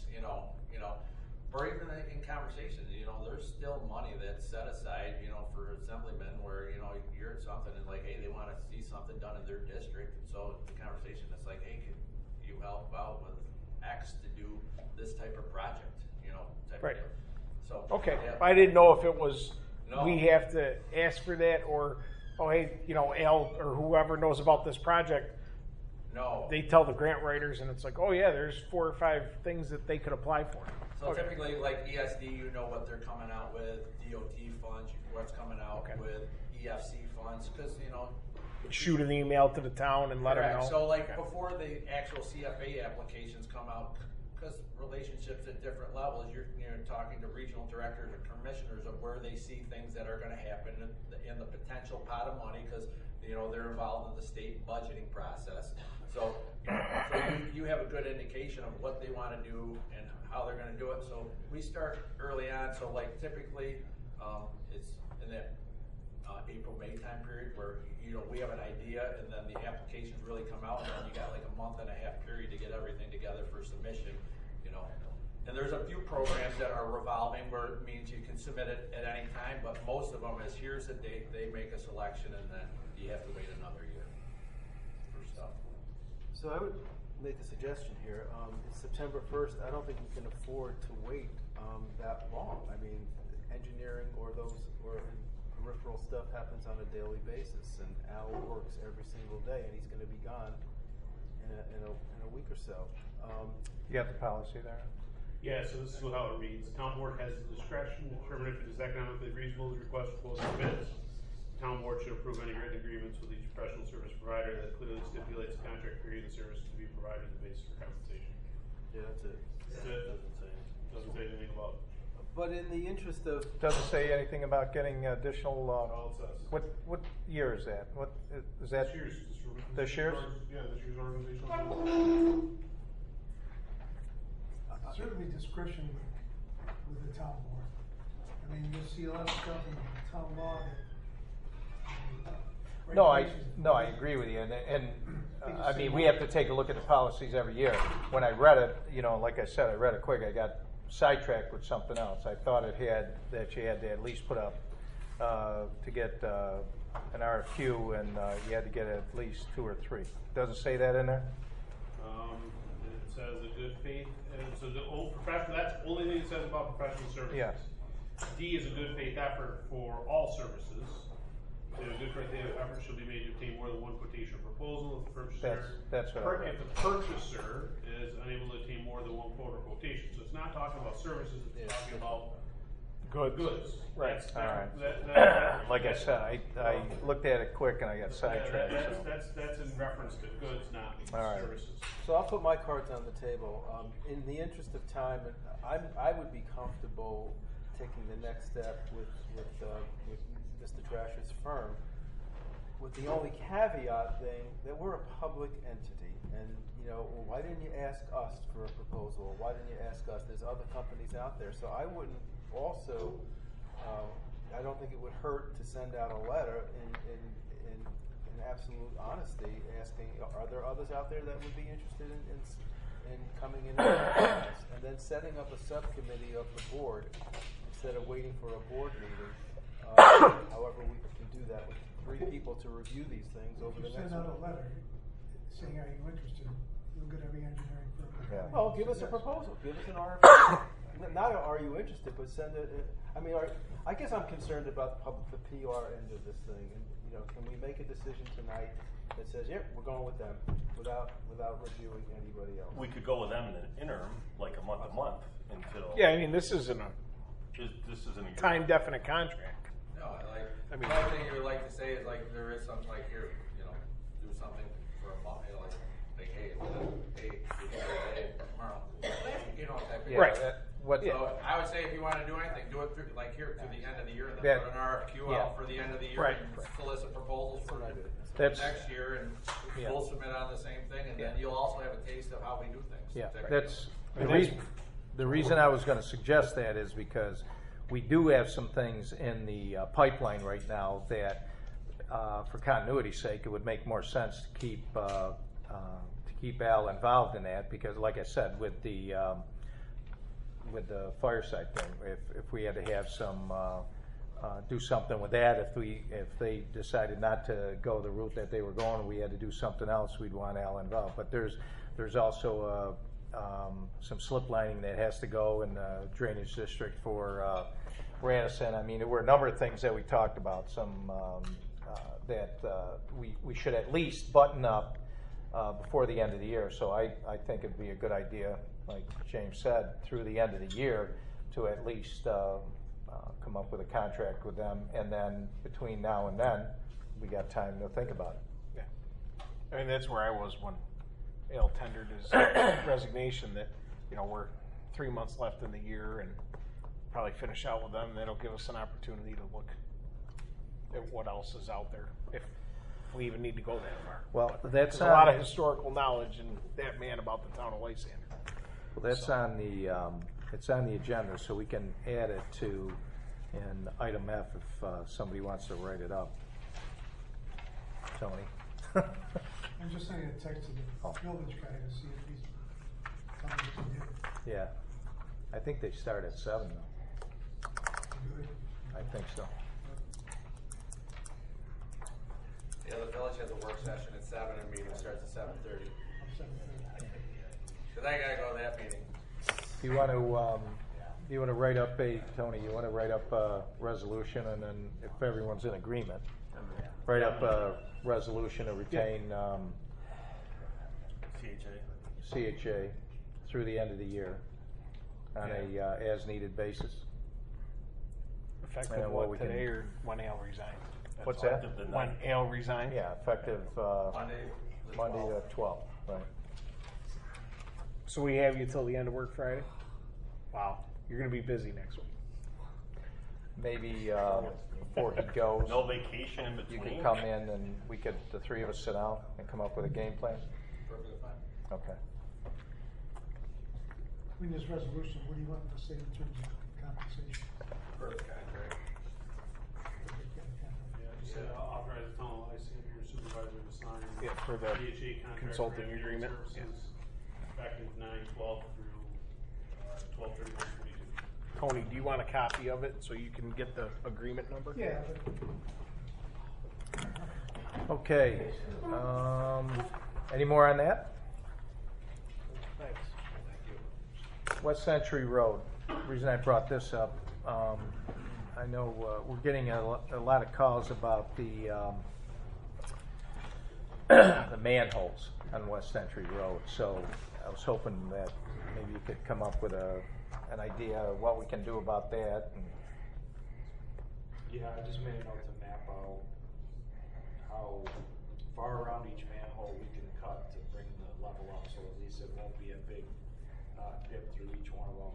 or even in conversations, there's still money that's set aside, for assemblymen where, you're at something and like, hey, they wanna see something done in their district, and so the conversation is like, hey, can you help out with X to do this type of project, type Right. of deal. So. Okay, yeah. I didn't know if it was, No. we have to ask for that, or, oh, hey, Al or whoever knows about this project, No. they tell the grant writers and it's like, oh yeah, there's 4 or 5 things that they could apply for. So Okay. typically, like ESD, what they're coming out with, DOT funds, what's coming out Okay. with EFC funds, because, Shoot an email to the town and let them correct. know. So like, Okay. before the actual CFA applications come out, because relationships at different levels, you're talking to regional directors or commissioners of where they see things that are gonna happen in the potential pot of money, because, they're involved in the state budgeting process. So, you have a good indication of what they wanna do and how they're gonna do it. So we start early on, so like typically, it's in that April, May time period where, we have an idea and then the applications really come out, and then you got like a month and a half period to get everything together for submission, And there's a few programs that are revolving where it means you can submit it at any time, but most of them is here's the date, they make a selection, and then you have to wait another year for stuff. So I would make a suggestion here. It's September 1st. I don't think we can afford to wait that long. I mean, engineering or peripheral stuff happens on a daily basis, and Al works every single day, and he's going to be gone in a week or so. You got the policy there? Yeah, so this is how it reads. The town board has the discretion to determine if it is economically reasonable to request proposal bids. The town board should approve any written agreements with each professional service provider that clearly stipulates the contract period and services to be provided as the basis for compensation. Yeah, that's it. That's it. Doesn't say anything about. But in the interest of Doesn't say anything about getting additional, All it says. what year is that? What, is that? This year's. This year's? Yeah, this year's organizational. Certainly discretion with the town board. I mean, you'll see a lot of stuff in town law that No, I regulations. agree with you, and I mean, we have to take a look at the policies every year. When I read it, like I said, I read it quick, I got sidetracked with something else. I thought it had, that you had to at least put up, to get an RFQ, and you had to get at least 2 or 3. Doesn't say that in there? It says a good faith, and so the old professional, that's the only thing it says about professional services. Yes. D is a good faith effort for all services. So a good faith effort should be made to obtain more than one quotation proposal if the purchaser. That's what I read. If the purchaser is unable to obtain more than one quote or quotation. So it's not talking about services, it's talking about goods. Right. That's, All right. that- Like I said, I looked at it quick and I got sidetracked. so. That's in reference to goods, not All right. services. So I'll put my cards on the table. In the interest of time, I would be comfortable taking the next step with Mr. Trasher's firm, with the only caveat thing that we're a public entity, and why didn't you ask us for a proposal? Why didn't you ask us? There's other companies out there, so I wouldn't also. I don't think it would hurt to send out a letter in absolute honesty, asking, are there others out there that would be interested in coming in and then setting up a subcommittee of the board instead of waiting for a board meeting. However, we can do that with 3 people to review these things over the next Send out a week. letter saying, are you interested? You'll get every engineering firm. Yeah. Well, give us a proposal. Give us an RFP. Not are you interested, but send it. I mean, I guess I'm concerned about the PR end of this thing. And can we make a decision tonight that says, yep, we're going with them without reviewing anybody else? We could go with them in an interim, like a month until. Yeah, I mean, this isn't a This isn't a time definite contract. No, I mean- the only thing you would like to say is there is something here, do something for a month, hey, tomorrow, type of. Yeah, Right. So I would say if you want to do anything, do it through here to the end of the year, and then Yeah. put an RFQ Yeah. out for the end of the year, Right. and solicit proposals for That's- next year, and Yeah. we'll submit on the same thing, and then Yeah. you'll also have a taste of how we do things. Yeah, Exactly. that's the reason I was going to suggest that is because we do have some things in the pipeline right now that, for continuity's sake, it would make more sense to keep Al involved in that because, like I said, with the fireside thing, if we had to have some do something with that, if they decided not to go the route that they were going, we had to do something else, we'd want Al involved. But there's also some slip lining that has to go in the drainage district for Radisson. I mean, there were a number of things that we talked about, some that we should at least button up before the end of the year. So I think it'd be a good idea, like James said, through the end of the year to at least come up with a contract with them. And then between now and then, we got time to think about it. Yeah. I mean, that's where I was when Al tendered his resignation, that we're 3 months left in the year and probably finish out with them. That'll give us an opportunity to look at what else is out there, if we even need to go that far. Well, that's There's a lot of historical knowledge in that man about the town of Lysander. Well, that's on the it's on the agenda, so we can add it to in item F if somebody wants to write it up. Tony. I'm just sending a text to the village guy to see if he's coming to do Yeah, I think they start at 7 though. good. I think so. Yeah, the village has a work session at 7, and meeting starts at 7:30. I'm 7:30. Cause I gotta go to that meeting. You want to write up Tony? You want to write up a resolution, and then if everyone's in agreement, write up a resolution to retain CHA through the end of the year on a as-needed basis. Effective And what we what, can- today or when Al resigned? What's that? When Al resigned? Yeah, effective Monday, the Monday 12th. the 12th, right? So we have you till the end of work Friday? Wow, you're gonna be busy next week. Maybe before he goes, No vacation in you between. can come in and the 3 of us sit down and come up with a game plan? Perfectly fine. Okay. In this resolution, what do you want to say in terms of compensation? Perfect contract. Yeah, just authorize the town of Lysander Yeah, for the DHA contract for consulting engineering agreement. services, effective 9/12 through 12/31/22. Tony, do you want a copy of it so you can get the agreement number? Yeah, Okay. Any more on that? Thanks. West Century Road. The reason I brought this up, I know we're getting a lot of calls about the the manholes on West Century Road. So I was hoping that maybe you could come up with an idea of what we can do about that. And Yeah, I just made a note to map out how far around each manhole we can cut to bring the level up, so at least it won't be a big dip through each one of them.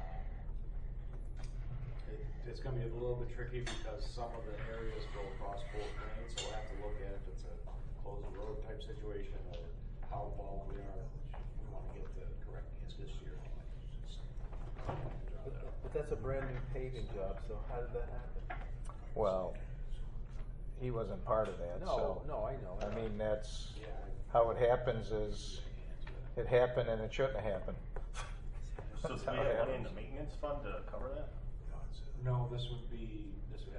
It's gonna be a little bit tricky because some of the areas go across both lanes, so we'll have to look at if it's a closed road type situation or how involved we are. We wanna get the correct answers this year. But that's a brand new paving job, so how did that happen? well, he wasn't part of that. So No, I know. I mean, that's Yeah, how it happens. Is it happened and it shouldn't have happened. So That's do we how it have money in happens. the maintenance fund to cover that? no, this would have to be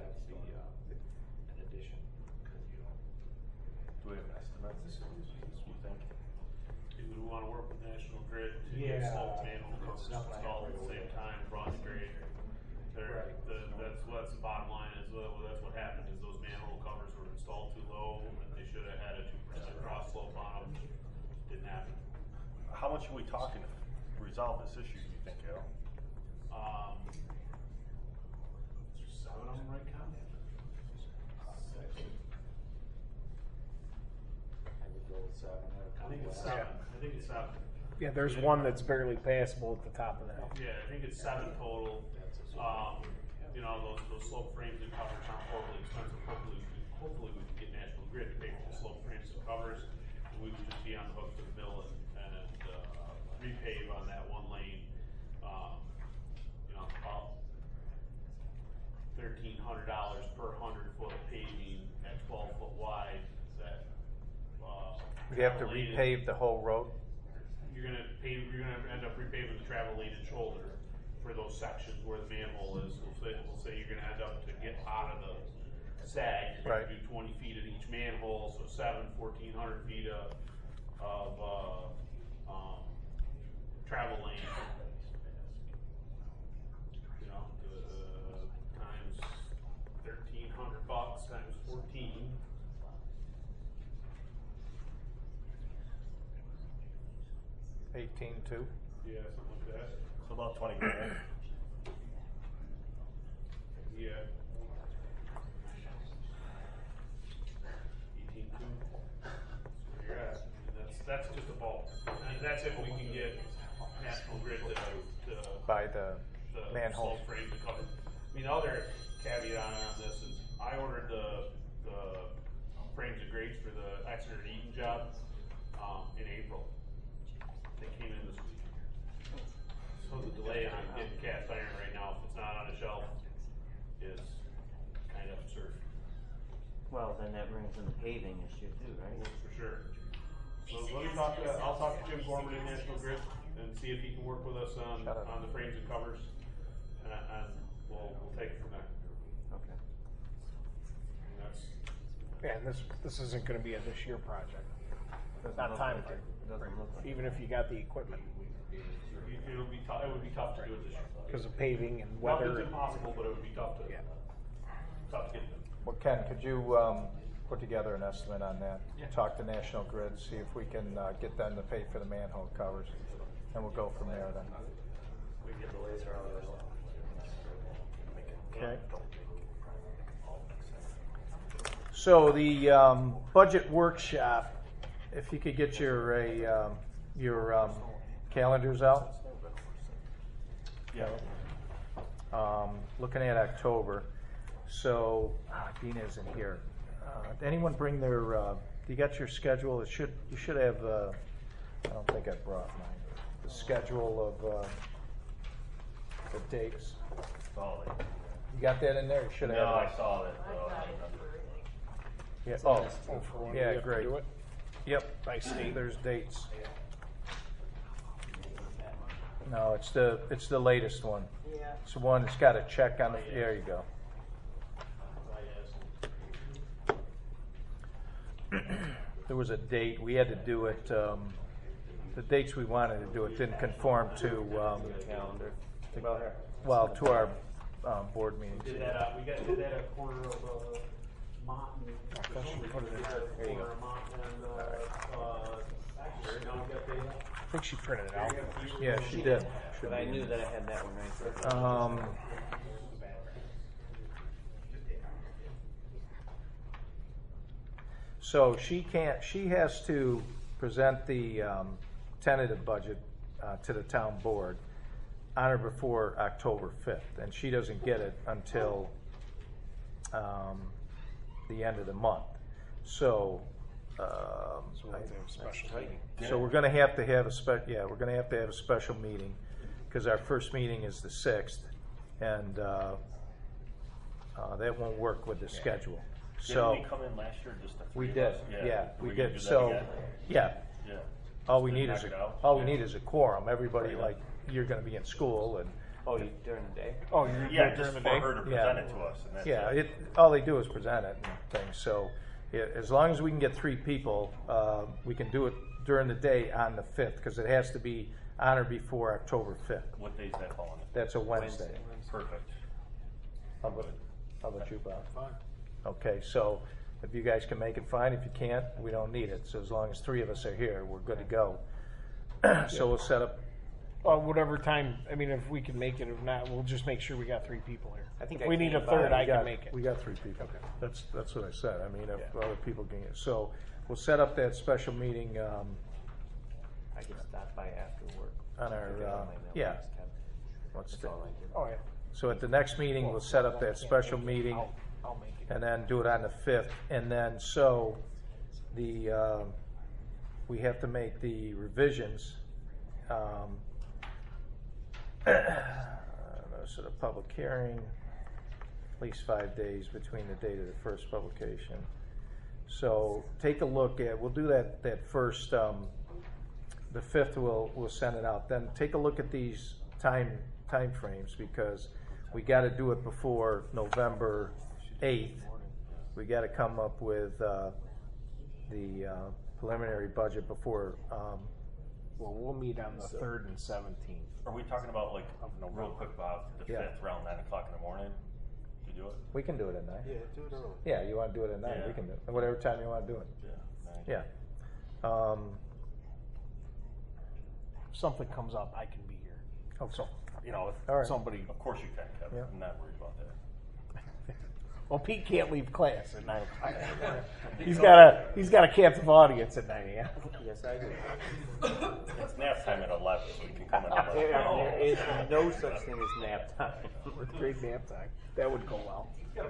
an addition. Do we have an estimate, you think? We would want to work with National Grid to Yeah, get slope manhole covers it's nothing I installed have at the right same away. time, Broad Grade. Right. That's the bottom line is, that's what happened, is those manhole covers were installed too low, and they should have had a 2% cross slope on them. Didn't happen. How much are we talking to resolve this issue, do you think, Al? 7 of them right now? I would go with 7. I think it's 7. I think it's 7. Yeah, there's one that's barely passable at the top of the hill. Yeah, I think it's 7 total. You know, those slope frames and covers aren't horribly expensive. Hopefully we can get National Grid to pay for the slope frames and covers. And we would just be on the hook to the mill and repave on that one lane. You know, about $1,300 per 100-foot of paving at 12 foot wide. That We have to travel lane- repave the whole road. You're gonna end up repaving the travel lane and shoulder for those sections where the manhole is. We'll say you're gonna end up to get out of the sag. You're Right. gonna do 20 feet at each manhole, so 1,400 feet of travel lane. You know, times $1,300 times 14. $18,200. Yeah, something like that. So about 20 grand. Yeah. 18.2. So you're at. That's just a bulk. And that's if we can get National Grid to By the the manhole. slope frame to cover. I mean, the other caveat on this is I ordered the frames and grates for the Exeter and Eaton job in April. They came in this week. So the delay on getting cast iron right now, if it's not on a shelf, is kind of absurd. Well, then that brings in the paving issue too, right? For sure. So let me I'll talk to Jim Gorman at National Grid and see if he can work with us on the frames and covers, and we'll take it from there. Okay. And that's, Yeah, and this isn't gonna be a this year project. Doesn't Not look time like to. it. Doesn't look like it. Even if you got the equipment, it would be tough to do it this year. because of paving and Nothing's weather. impossible, but it would be tough to Yeah. get done. Well, Ken, could you put together an estimate on that? Yeah. Talk to National Grid, see if we can get them to pay for the manhole covers, and we'll go from there then. We get the laser out of Okay. So the budget workshop, if you could get your calendars out. Yeah. Looking at October. So Dina isn't here. Did anyone bring their? You got your schedule? You should have. I don't think I brought mine. The schedule of the dates. Oh, You got that in there? You should have. no, it. I saw that. Yeah. Oh, Oh, for when we yeah, have to great. do it? Yep, by state. there's dates. No, it's the latest one. Yeah. It's the one that's got a check on it. There you go. There was a date, we had to do it, the dates we wanted to do it didn't conform to, Calendar. Well, here. well, to our board meetings. Did that, we did that a quarter of a Mont and. There you go. Actually, now we got the. I think she printed it out. Yeah, she did. But I knew that I had that one right there. So she has to present the tentative budget to the town board on or before October 5th, and she doesn't get it until the end of the month. So, So we'll have to have a special meeting. so we're going to have to have we're going to have a special meeting because our first meeting is the 6th, and that won't work with the schedule. So Didn't we come in last year just the we three did, of us? yeah, Are we gonna did. do that So, again? yeah, Yeah. all we Just need knock is it out? all we need is a quorum. Everybody, like, you're going to be in school, and Oh, you during the day? Oh, you're Yeah, during just the for day? her to Yeah. present it to us, and that's yeah, it. all they do is present it and things. So, as long as we can get 3 people, we can do it during the day on the 5th because it has to be on or before October 5th. What day's that falling? That's a Wednesday. Perfect. How about you, Bob? Fine. Okay, so if you guys can make it, fine. If you can't, we don't need it. So as long as 3 of us are here, we're good to go. So we'll set up. Whatever time, I mean, if we can make it, if not, we'll just make sure we got 3 people here. I think If I we need a can, third, but I can make it. We got 3 people. That's what I said. I mean, if Yeah. other people can get. So we'll set up that special meeting I can stop by after work. on our, Look at all my yeah. mailbox, Kevin. What's That's the, all I did. Oh, yeah. so at the next meeting, we'll set up that special meeting I'll make it. and then do it on the 5th. And then, so the, we have to make the revisions. Notice of the public hearing, at least 5 days between the date of the first publication. So take a look at, we'll do that first, the 5th we'll send it out. Then take a look at these time frames because we got to do it before November 8th. We got to come up with the preliminary budget before. Well, we'll meet on the 3rd and 17th. Are we talking about like, real quick, Bob, the Yeah. 5th around 9 o'clock in the morning to do it? We can do it at 9. Yeah, do it early. Yeah, you want to do it at 9? Yeah. We can do it whatever time you want to do it. Yeah. Yeah. If something comes up, I can be here. Okay. So, you know, if All right. somebody. Of course you can, Kevin. Yeah. I'm not worried about that. Well, Pete can't leave class at 9 o'clock. he's got a captive audience at 9 a.m. Yes, I do. It's nap time at 11, so you can come in at 11. There is no such thing as nap time. Great nap time. That would go well.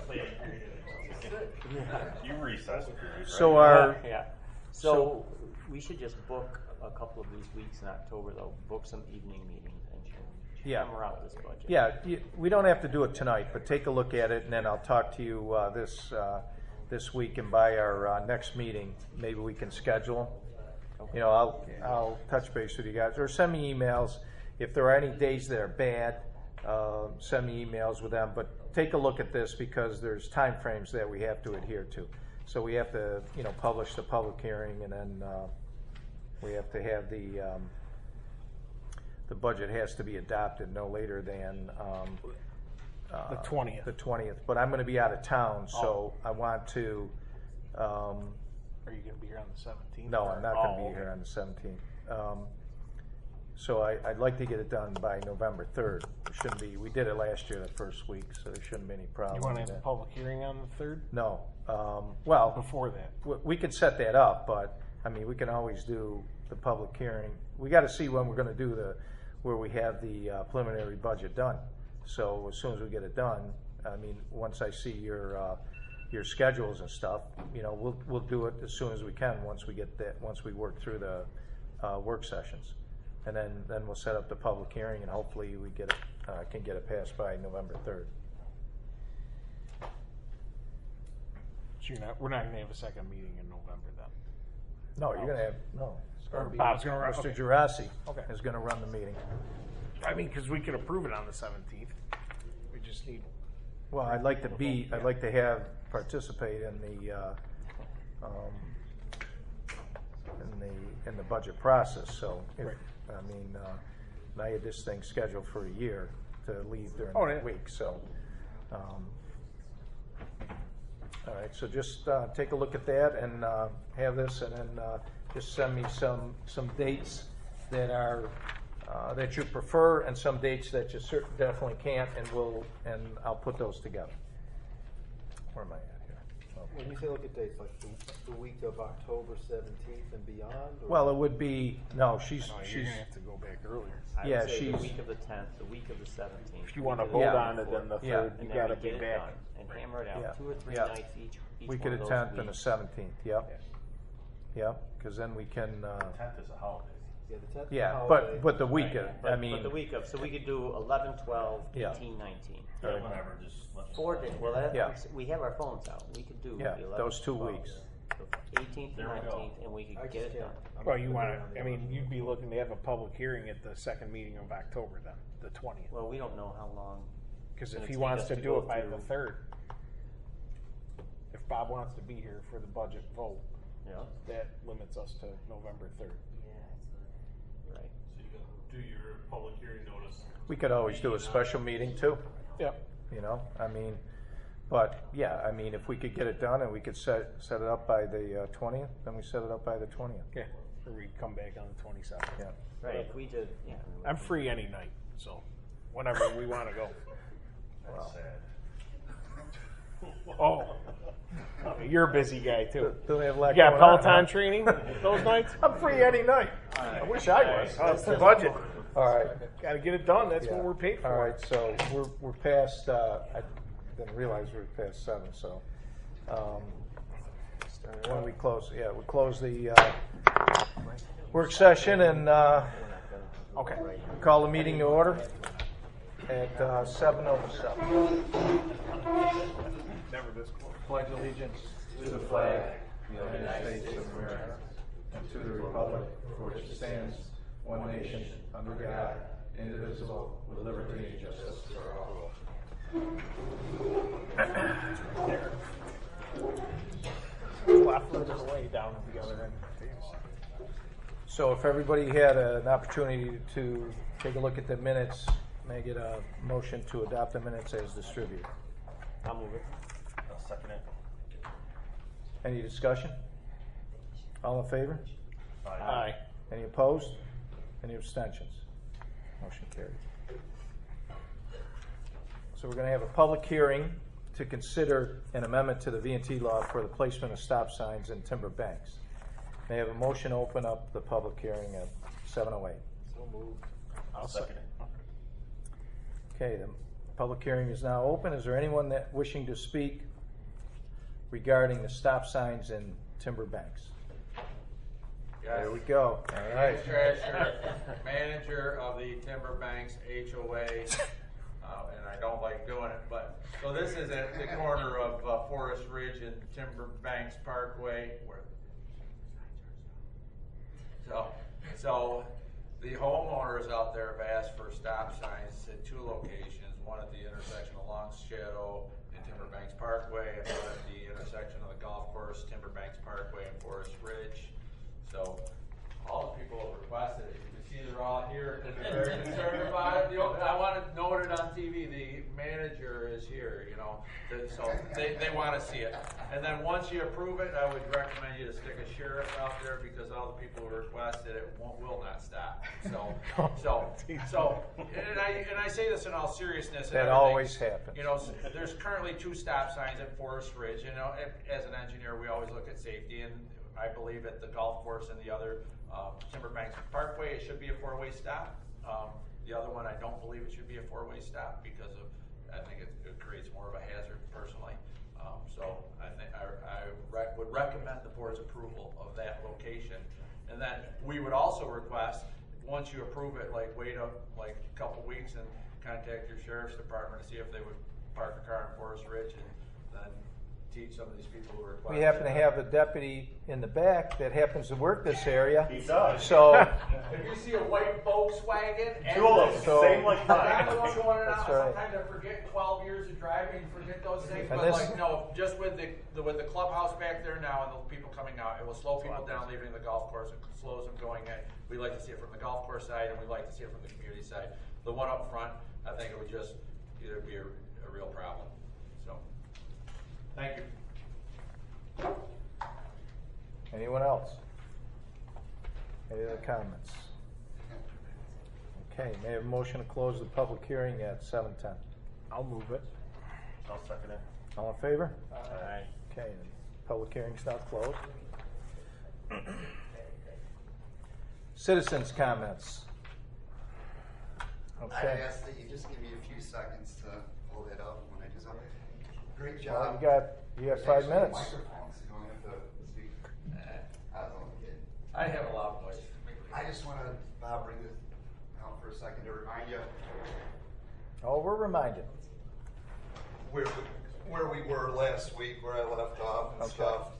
You recess period, right? So our Yeah. So we should just book a couple of these weeks in October, though. Book some evening meetings and Yeah. hammer out this budget. yeah, we don't have to do it tonight, but take a look at it, and then I'll talk to you this week, and by our next meeting, maybe we can schedule. You know, I'll touch base with you guys, or send me emails if there are any days that are bad. Send me emails with them, but take a look at this because there's time frames that we have to adhere to. So we have to, publish the public hearing, and then we have to have the budget has to be adopted no later than The 20th. The 20th. But I'm going to be out of town, so I want to. Are you going to be here on the 17th? No, I'm not going to Oh, be here on the 17th. So I'd like to get it done by November 3rd. It shouldn't be. We did it last year, the first week, so there shouldn't be any problem. You want to with have a that. public hearing on the 3rd? No. Well, Before that. we could set that up, but I mean, we can always do the public hearing. We got to see when we're going to do where we have the preliminary budget done. So as soon as we get it done, I mean, once I see your schedules and stuff, we'll do it as soon as we can once we work through the work sessions, and then we'll set up the public hearing, and hopefully we can get it passed by November 3rd. So we're not going to have a second meeting in November then? No, you're gonna have, no. it's gonna Or be Bob's gonna run, Mr. okay. Girassi Okay. is gonna run the meeting. I mean, because we could approve it on the 17th. We just need. Well, I'd like to have, participate in the budget process, so, if, Right. I mean, I had this thing scheduled for a year to leave during Oh, the yeah. week, so. All right, so just take a look at that and have this, and then just send me some dates that are, that you prefer, and some dates that you definitely can't, and I'll put those together. Where am I at here? When you say look at dates, like the week of October 17th and beyond? Or? Well, it would be, no, she's, No, you're she's, gonna have to go back earlier. I Yeah, would say the she's- week of the 10th, the week of the 17th. If you want to the vote week Yeah. on it, before. then the Yeah. third, And you then gotta we be get it back. done and hammer it Yeah. out 2 or 3 Yeah. nights each week one of the those 10th and the weeks. 17th, yep. Yep, because then we can, 10th is a holiday. Yeah, the 10th. yeah, holiday. but the week of, But, I mean. but the week of, so we could do 11, 12, Yeah. 18, 19. Yeah, whatever, just let's. 4 days. Well, Yeah. we have our phones out. We could do Yeah, the 11th, those 2 12th, weeks. the 18th and There we go. 19th, and we could I get it just done. can't. I'm Well, you gonna want be on to, the I mean, 11th. you'd be looking to have a public hearing at the second meeting of October then, the 20th. Well, we don't know how long. Because it's if gonna he take wants us to to do go it by the through- 3rd, if Bob wants to be here for the budget vote, Yeah. that limits us to November 3rd. Right. So you gotta do your public hearing notice. We could always do a special meeting too, Yep. you know, I mean, but, yeah, I mean, if we could get it done and we could set it up by the 20th, then we set it up by the 20th, Yeah. Or we come back on the 27th. yeah. Right. If we did, yeah. I'm free any night, so whenever we want to go. That's sad. Oh, you're a busy guy too. Do they have a lot You got going on, Peloton huh? training those nights? I'm free any night. I wish I was. That's the budget. All right. Got to get it done. That's Yeah. what we're paid for. All right, so we're past, I didn't realize we were past 7, so, when we close, yeah, we close the, work session and, Okay. call the meeting to order at 7:07. Never this close. Pledge allegiance to the flag of the United States of America and to the republic for which it stands, one nation, under God, indivisible, with liberty and justice for all. A lot further away down at the other end. So if everybody had an opportunity to take a look at the minutes, may I get a motion to adopt the minutes as distributed? I'll move it. I'll second it. Any discussion? All in favor? Aye. Any opposed? Any abstentions? Motion carried. So we're going to have a public hearing to consider an amendment to the V&T law for the placement of stop signs in timber banks. May I have a motion to open up the public hearing at 7:08? So moved. I'll Second it. Okay, the public hearing is now open. Is there anyone that wishing to speak regarding the stop signs in timber banks? There we go. All right. James Trasher, manager of the Timber Banks HOA, and I don't like doing it, but, so this is at the corner of Forest Ridge and Timber Banks Parkway, where, so the homeowners out there have asked for stop signs at 2 locations, one at the intersection of Long Shadow and Timber Banks Parkway, and one at the intersection of the golf course, Timber Banks Parkway and Forest Ridge. So all the people have requested it. You can see they're all here and they're very concerned about it. I want to note it on TV. The manager is here, you know, so they want to see it. And then once you approve it, I would recommend you to stick a sheriff out there because all the people who requested it will not stop. And I say this in all seriousness. and That everything. always happens. You know, there's currently 2 stop signs at Forest Ridge. You know, as an engineer, we always look at safety, and I believe at the golf course and the other Timber Banks Parkway, it should be a 4-way stop. The other one, I don't believe it should be a 4-way stop because of, I think it creates more of a hazard personally. So I think I would recommend the board's approval of that location. And then we would also request, once you approve it, wait a couple weeks and contact your sheriff's department to see if they would park a car in Forest Ridge and then teach some of these people who are. We happen to have a deputy in the back that happens to work this area. He does. So, If you see a white Volkswagen, Two of them, So- same like I'm mine. the one going in and That's out. right. Sometimes I forget 12 years of driving, forget those things. And But this- like, no, just with the clubhouse back there now and the people coming out, it will slow people down leaving the golf course. It slows them going in. We like to see it from the golf course side, and we like to see it from the community side. The one up front, I think it would just either be a real problem. So, thank you. anyone else? Any other comments? Okay, may I have a motion to close the public hearing at 7:10? I'll move it. I'll second it. All in favor? Aye. Okay, the public hearing's now closed. Citizens' comments. I Okay. ask that you just give me a few seconds to pull that up when I do something. Great Well, job. you got There's 5 actually a minutes. microphone, so you don't have to speak. I was only kidding. I have a loud voice. I just want to, Bob, bring this out for a second to remind you Oh, we're reminded. where we were last week, where I left off and Okay. stuff.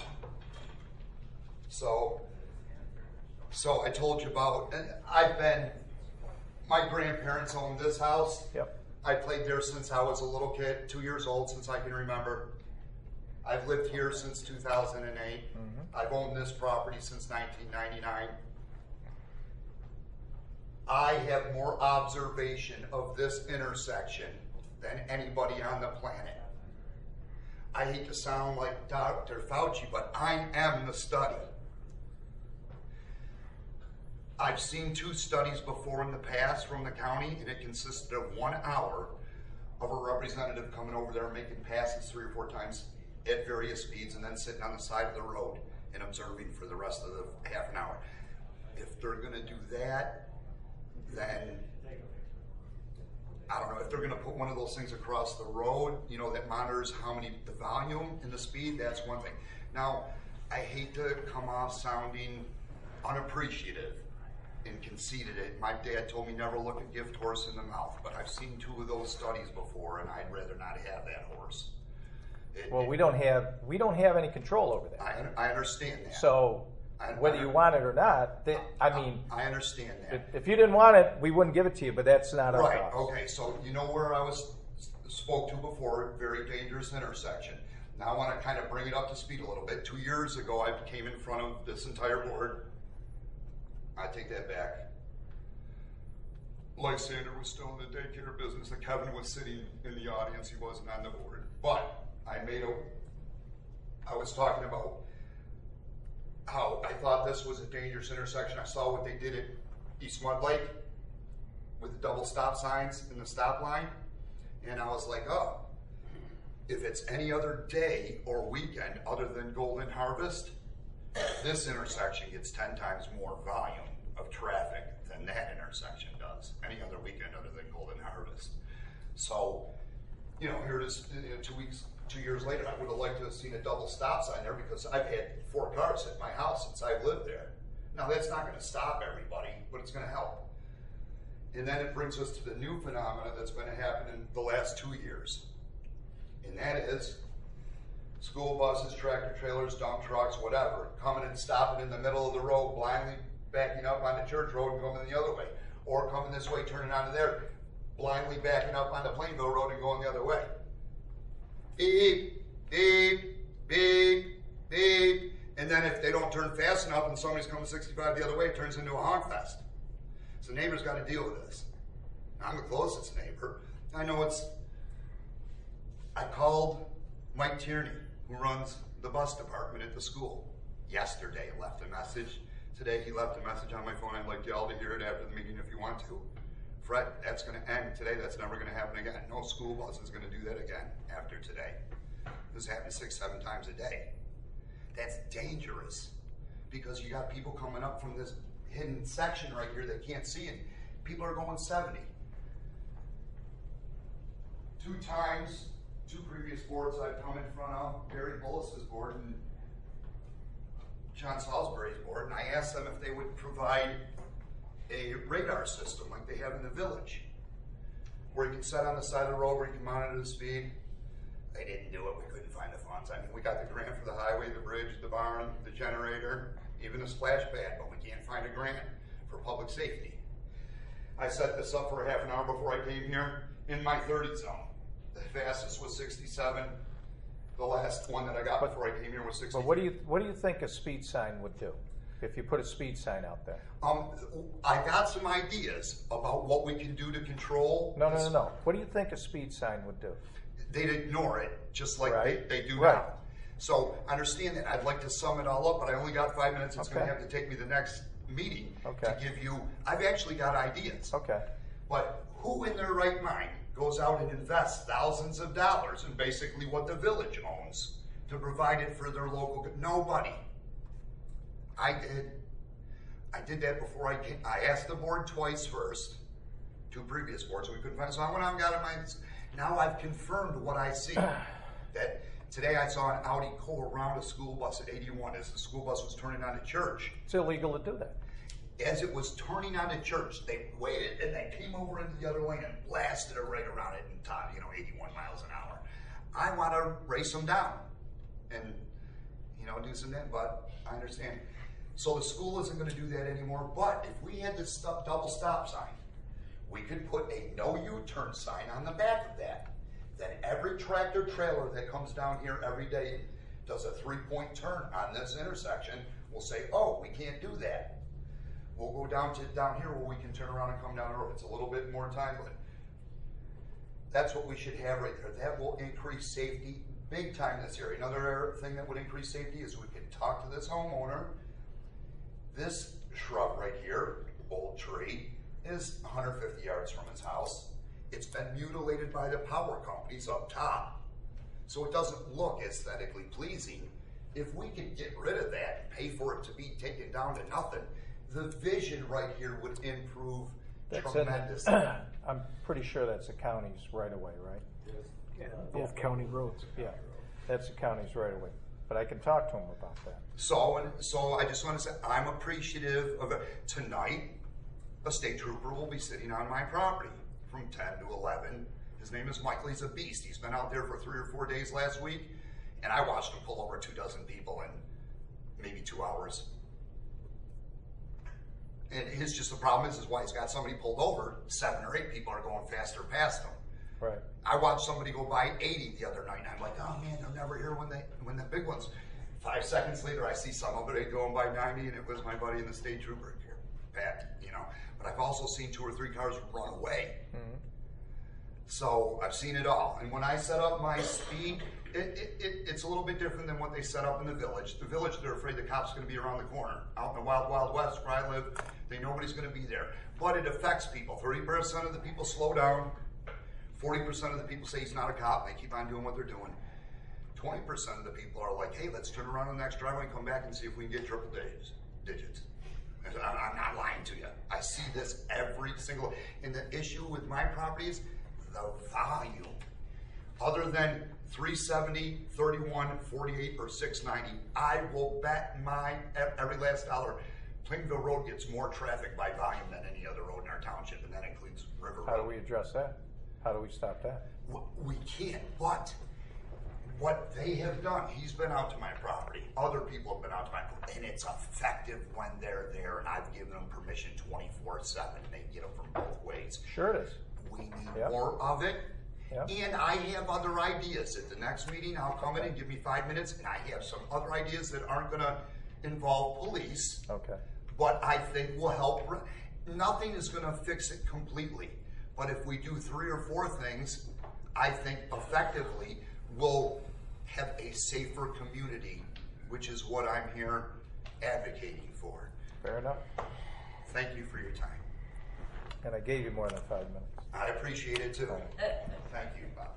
So I told you about, and my grandparents owned this house. Yep. I played there since I was a little kid, 2 years old, since I can remember. I've lived here since 2008. I've owned this property since 1999. I have more observation of this intersection than anybody on the planet. I hate to sound like Dr. Fauci, but I am the study. I've seen 2 studies before in the past from the county, and it consisted of 1 hour of a representative coming over there making passes 3 or 4 times at various speeds and then sitting on the side of the road and observing for the rest of the half an hour. If they're going to do that, then I don't know, if they're going to put one of those things across the road, that monitors the volume and the speed, that's one thing. Now, I hate to come off sounding unappreciative and conceited. My dad told me never look a gift horse in the mouth, but I've seen 2 of those studies before, and I'd rather not have that horse. Well, we don't have any control over that. I understand that. So whether you want it or not, I understand that. if you didn't want it, we wouldn't give it to you. But that's not our Right. cause. Okay. So you know where I spoke to before, very dangerous intersection. Now I want to kind of bring it up to speed a little bit. 2 years ago, I came in front of this entire board. I take that back. Lysander was still in the daycare business, and Kevin was sitting in the audience. He wasn't on the board. But I was talking about how I thought this was a dangerous intersection. I saw what they did at East Mud Lake with the double stop signs and the stop line. And I was like, oh, if it's any other day or weekend other than Golden Harvest, this intersection gets 10 times more volume of traffic than that intersection does any other weekend other than Golden Harvest. So, here it is, 2 years later, I would have liked to have seen a double stop sign there because I've had 4 cars hit my house since I've lived there. Now, that's not going to stop everybody, but it's going to help. And then it brings us to the new phenomena that's been happening in the last 2 years. And that is school buses, tractor trailers, dump trucks, whatever, coming and stopping in the middle of the road, blindly backing up onto Church Road and going the other way. Or coming this way, turning onto there, blindly backing up onto Plainville Road and going the other way. Beep, beep, beep, beep. And then if they don't turn fast enough and somebody's coming 65 the other way, it turns into a honk fest. So neighbors got to deal with this. I'm the closest neighbor. I know I called Mike Tierney, who runs the bus department at the school, yesterday, left a message. Today he left a message on my phone. I'd like y'all to hear it after the meeting if you want to. Fred, that's going to end today. That's never going to happen again. No school bus is going to do that again after today. This happens 6, 7 times a day. That's dangerous because you got people coming up from this hidden section right here that can't see, and people are going 70. 2 times, 2 previous boards I've come in front of, Barry Bullis's board and John Salisbury's board, and I asked them if they would provide a radar system like they have in the village, where you can set on the side of the road where you can monitor the speed. They didn't do it. We couldn't find the funds. I mean, we got the grant for the highway, the bridge, the barn, the generator, even the splash pad, but we can't find a grant for public safety. I set this up for a half an hour before I came here in my 30 zone. The fastest was 67. The last one that I got before I came here was 60. But what do you think a speed sign would do if you put a speed sign out there? I got some ideas about what we can do to control. No. What do you think a speed sign would do? They'd ignore it just like Right. they do Right. now. So understand that. I'd like to sum it all up, but I only got 5 minutes. It's going to Okay. have to take me the next meeting Okay. to give you. I've actually got ideas. Okay. But who in their right mind goes out and invests thousands of dollars in basically what the village owns to provide it for their local? Nobody. I did that before I came. I asked the board twice first, 2 previous boards, and we couldn't find it. So I went out and got it. Now I've confirmed what I see. That today I saw an Audi go around a school bus at 81 as the school bus was turning onto Church. It's illegal to do that. As it was turning onto Church, they waited and they came over into the other lane and blasted it right around it in top, 81 miles an hour. I want to race them down and, do some that, but I understand. So the school isn't going to do that anymore, but if we had this double stop sign, we could put a no U-turn sign on the back of that. Then every tractor trailer that comes down here every day does a 3-point turn on this intersection. We'll say, oh, we can't do that. We'll go down here where we can turn around and come down the road. It's a little bit more time, but that's what we should have right there. That will increase safety big time in this area. Another thing that would increase safety is we could talk to this homeowner. This shrub right here, old tree, is 150 yards from his house. It's been mutilated by the power companies up top, so it doesn't look aesthetically pleasing. If we could get rid of that and pay for it to be taken down to nothing, the vision right here would improve tremendously. I'm pretty sure that's the county's right away, right? Yeah, both county roads. Yeah, that's the county's right away. But I can talk to him about that. So I just want to say I'm appreciative of it. Tonight, a state trooper will be sitting on my property from 10 to 11. His name is Michael. He's a beast. He's been out there for 3 or 4 days last week, and I watched him pull over 24 people in maybe 2 hours. And his just the problem is why he's got somebody pulled over. 7 or 8 people are going faster past him. Right. I watched somebody go by 80 the other night, and I'm like, oh man, they'll never hear when the big ones. 5 seconds later, I see somebody going by 90, and it was my buddy in the state trooper here, Pat. But I've also seen 2 or 3 cars run away. Mm-hmm. So I've seen it all. And when I set up my speed, it's a little bit different than what they set up in the village. The village, they're afraid the cop's going to be around the corner. Out in the wild, wild west where I live, nobody's going to be there. But it affects people. 30% of the people slow down. 40% of the people say he's not a cop. They keep on doing what they're doing. 20% of the people are like, hey, let's turn around the next driveway and come back and see if we can get triple digits. I'm not lying to you. I see this every single. And the issue with my property is the volume. Other than 370, 31, 48, or 690, I will bet my every last dollar. Plainville Road gets more traffic by volume than any other road in our township, and that includes River Road. How do we address that? How do we stop that? We can't, but what they have done, he's been out to my property, other people have been out to my property, and it's effective when they're there, and I've given them permission 24/7, and they get them from both ways. Sure it is. We need more of it, Yep. and I have other ideas. At the next meeting, I'll come in and give me 5 minutes, and I have some other ideas that aren't going to involve police, Okay. but I think will help. Nothing is going to fix it completely, but if we do 3 or 4 things, I think effectively we'll have a safer community, which is what I'm here advocating for. Fair enough. Thank you for your time. And I gave you more than 5 minutes. I appreciate it too. All right. Thank you, Bob.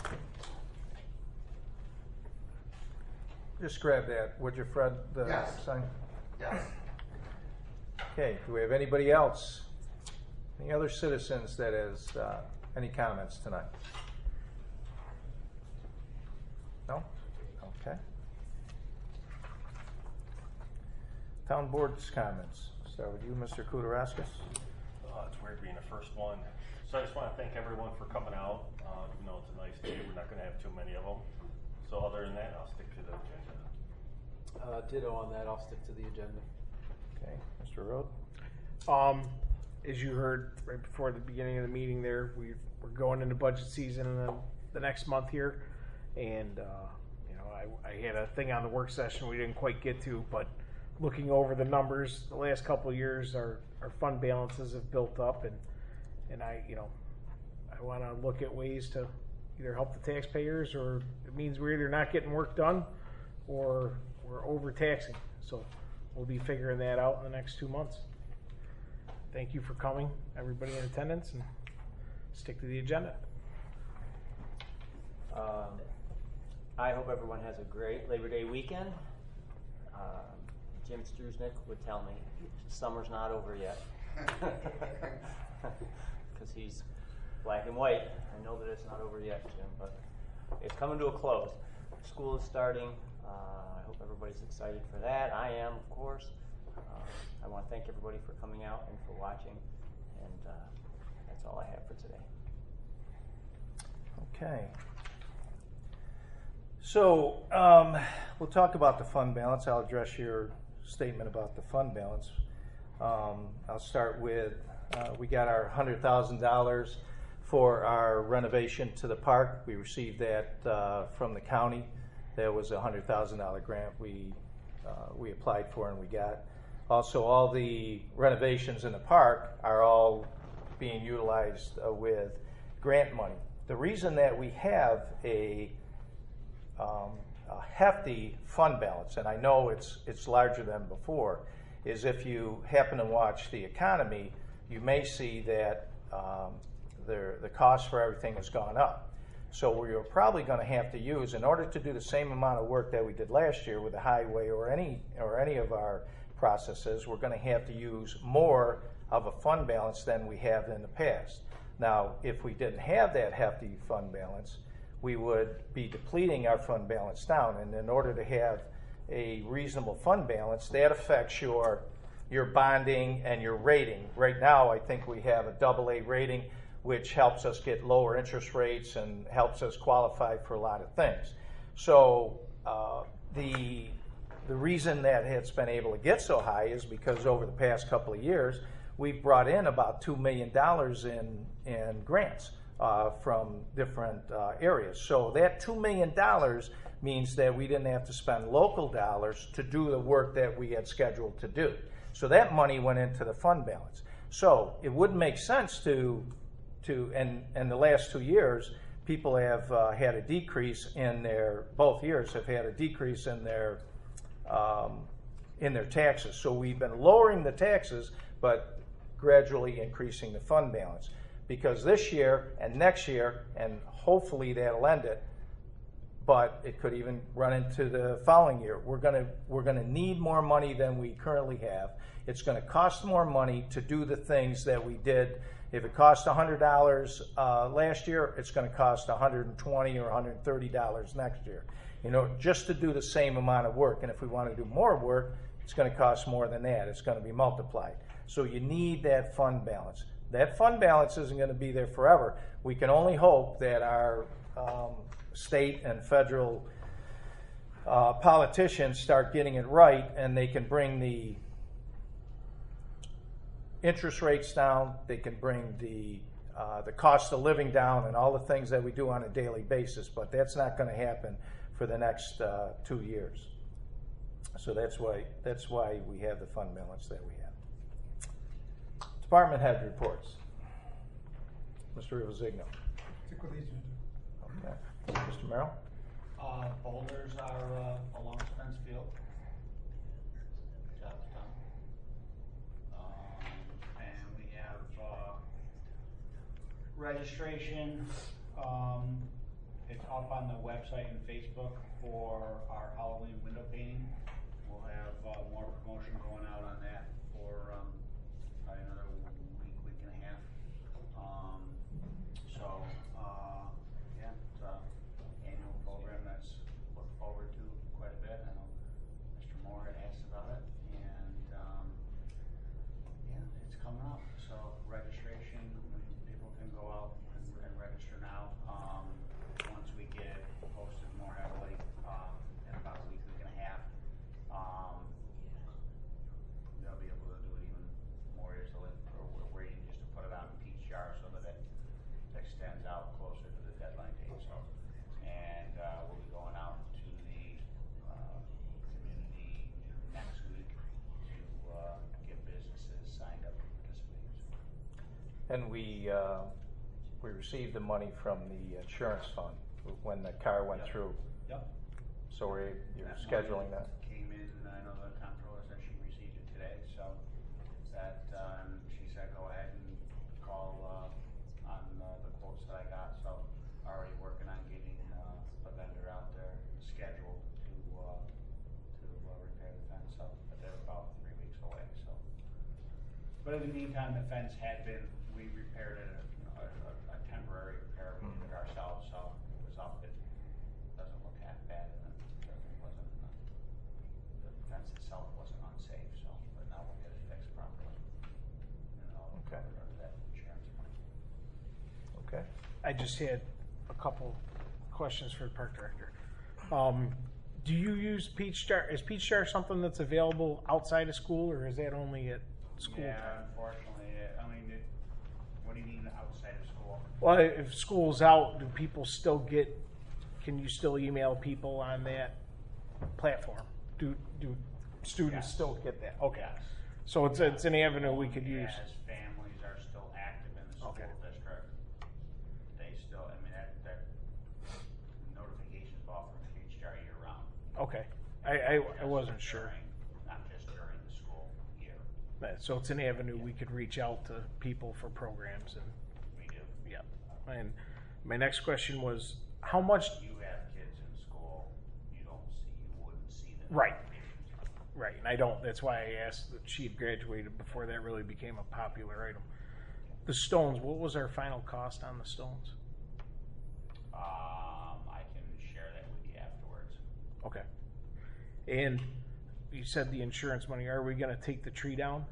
Just grab that, would you, Fred? The Yes. sign? Yes. Okay, do we have anybody else? Any other citizens that has any comments tonight? No? Okay. Town board's comments. Start with you, Mr. Kudaraskis. It's weird being the first one. So I just want to thank everyone for coming out, even though it's a nice day. We're not going to have too many of them. So other than that, I'll stick to the agenda. Ditto on that. I'll stick to the agenda. Okay, Mr. Rode? As you heard right before the beginning of the meeting there, we're going into budget season in the next month here. And, I had a thing on the work session we didn't quite get to, but looking over the numbers, the last couple of years, our fund balances have built up, and I want to look at ways to either help the taxpayers, or it means we're either not getting work done or we're overtaxing. So we'll be figuring that out in the next 2 months. Thank you for coming, everybody in attendance, and stick to the agenda. I hope everyone has a great Labor Day weekend. Jim Struznik would tell me summer's not over yet, because he's black and white. I know that it's not over yet, Jim, but it's coming to a close. School is starting. I hope everybody's excited for that. I am, of course. I want to thank everybody for coming out and for watching, and that's all I have for today. Okay. So we'll talk about the fund balance. I'll address your statement about the fund balance. I'll start with, we got our $100,000 for our renovation to the park. We received that from the county. That was a $100,000 grant we applied for and we got. Also, all the renovations in the park are all being utilized with grant money. The reason that we have a hefty fund balance, and I know it's larger than before, is if you happen to watch the economy, you may see that the cost for everything has gone up. So we're probably going to have to use, in order to do the same amount of work that we did last year with the highway or any of our processes, we're going to have to use more of a fund balance than we have in the past. Now, if we didn't have that hefty fund balance, we would be depleting our fund balance down. And in order to have a reasonable fund balance, that affects your bonding and your rating. Right now, I think we have a AA rating, which helps us get lower interest rates and helps us qualify for a lot of things. So the reason that it's been able to get so high is because over the past couple of years, we've brought in about $2 million in grants from different areas. So that $2 million means that we didn't have to spend local dollars to do the work that we had scheduled to do. So that money went into the fund balance. So it wouldn't make sense to and the last 2 years, people have had a decrease in both years have had a decrease in their taxes. So we've been lowering the taxes, but gradually increasing the fund balance. Because this year and next year, and hopefully that'll end it, but it could even run into the following year. We're gonna need more money than we currently have. It's gonna cost more money to do the things that we did. If it cost $100 last year, it's gonna cost $120 or $130 next year. Just to do the same amount of work. And if we want to do more work, it's going to cost more than that. It's going to be multiplied. So you need that fund balance. That fund balance isn't going to be there forever. We can only hope that our state and federal politicians start getting it right, and they can bring the interest rates down. They can bring the cost of living down and all the things that we do on a daily basis. But that's not going to happen for the next 2 years. So that's why we have the fund balance that we have. Department head reports. Mr. Rivazigno. Stick with these. Okay. Mr. Merrill? Boulders are along Spence Field. Job's done. And we have registration. It's up on the website and Facebook for our Halloween window painting. We'll have more promotion going out on that for probably another week and a half. Yeah, it's an annual program that's looked forward to quite a bit. I know Mr. Moore had asked about it, and yeah, it's coming up. So registration, people can go And we received the money from the insurance fund when the car went through. Yep. So you're That scheduling money that. Came in, and I know the comptroller said she received it today, so that, she said go ahead and call, on the quotes that I got, so already working on getting, a vendor out there scheduled to repair the fence, so, but they're about 3 weeks away, so. But in the meantime, the fence had been, we repaired it, a temporary repair, we did it ourselves, so it was up, it doesn't look half bad, and it wasn't, the fence itself wasn't unsafe, so, but now we'll get it fixed properly. And I'll Okay. cover that insurance money. Okay. I just had a couple questions for the park director. Do you use Peach Jar? Is Peach Jar something that's available outside of school, or is that only at school Yeah, time? unfortunately, I mean, what do you mean outside of school? Well, if school's out, do people still get? Can you still email people on that platform? Do students Yes. still get that? Okay, Yes. so it's an avenue we could use. As families are still active in the school Okay. district, they still, I mean, that notifications off from Peach Jar year round. Okay, I wasn't Just sure. during- Not just during the school year, So it's an avenue we could reach out to people for programs and. we do. Yeah, and my next question was, how much, You have kids in school, you wouldn't see them. Right. right, and I don't, that's why I asked that she had graduated before that really became a popular item. The stones, what was our final cost on the stones? I can share that with you afterwards. Okay. And you said the insurance money, are we gonna take the tree down?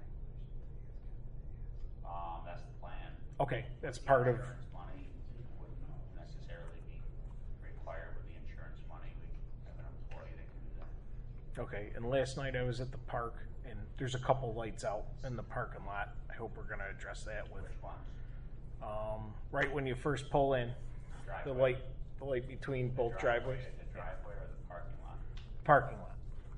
That's the plan. Okay, that's part of, Insurance money wouldn't necessarily be required with the insurance money. We have an employee that can do that. okay, and last night I was at the park, and there's a couple lights out in the parking lot. I hope we're gonna address that with, Which ones? right when you first pull in, the Driveway. light between The both driveways. The driveway or the parking lot? Parking lot.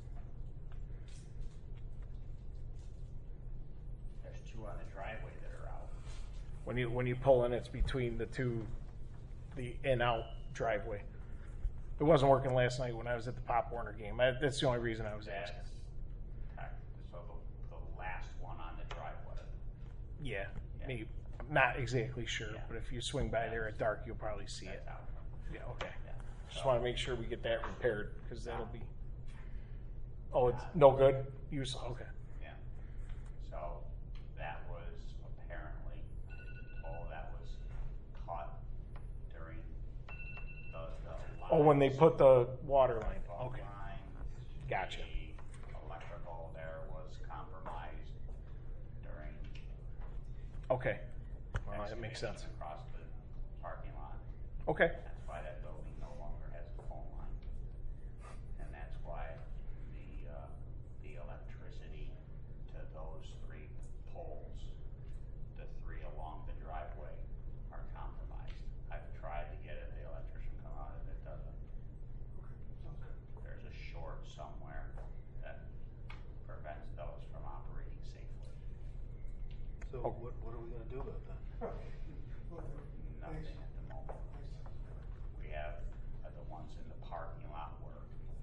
There's two on the driveway that are out. When you pull in, it's between the two, the in-out driveway. It wasn't working last night when I was at the Pop Warner game. That's the only reason I was asking. So the last one on the driveway. Yeah, Yeah. maybe. I'm not exactly sure, Yeah. but if you swing by there at dark, you'll probably see it. That's out. Yeah, okay. Yeah. Just want to make sure we get that repaired, because that'll be. Oh, it's no good? Use, okay. Yeah. So that was apparently, that was caught during the Oh, when they lines. put the water line, Phone okay. lines, Gotcha. The electrical there was compromised during Okay. Well, that makes excavation sense. across the parking lot. Okay. That's why that building no longer has a phone line. And that's why the electricity to those 3 poles, the 3 along the driveway, are compromised. I've tried to get the electrician come out and it doesn't. There's a short somewhere that prevents those from operating safely. So what are we gonna do about that? Nothing at the moment. We have the ones in the parking lot work.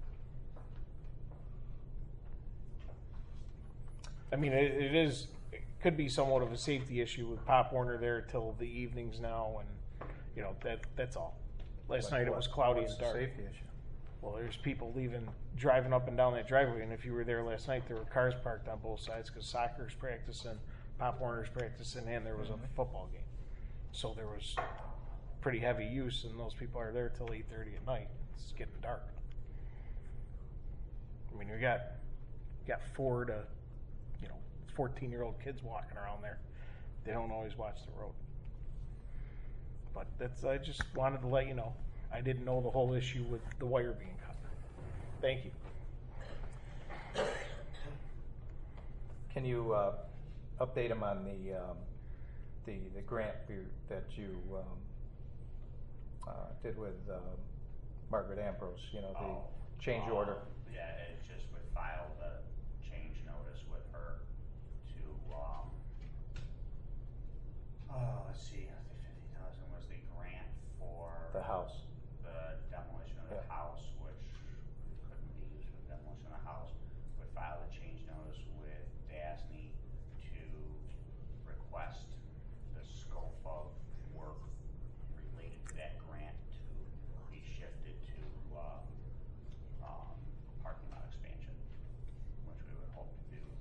I mean, it could be somewhat of a safety issue with Pop Warner there till the evenings now, and, you know, that's all. Last night it was cloudy What's and the dark. safety issue? Well, there's people driving up and down that driveway, and if you were there last night, there were cars parked on both sides, because soccer's practicing, Pop Warner's practicing, and there was a football game. So there was pretty heavy use, and those people are there till 8:30 at night. It's getting dark. I mean, we got 4 to 14-year-old kids walking around there. They don't always watch the road. But I just wanted to let you know. I didn't know the whole issue with the wire being cut. Thank you. Can you update them on the grant that you did with Margaret Ambrose? You know, the change order. Yeah, it's just we filed a change notice with her to Let's see, I think 50,000 was the grant for The house. the demolition of the Yeah. house, which couldn't be used for the demolition of the house. Would file a change notice with DASNY to request the scope of work related to that grant to be shifted to parking lot expansion, which we would hope to do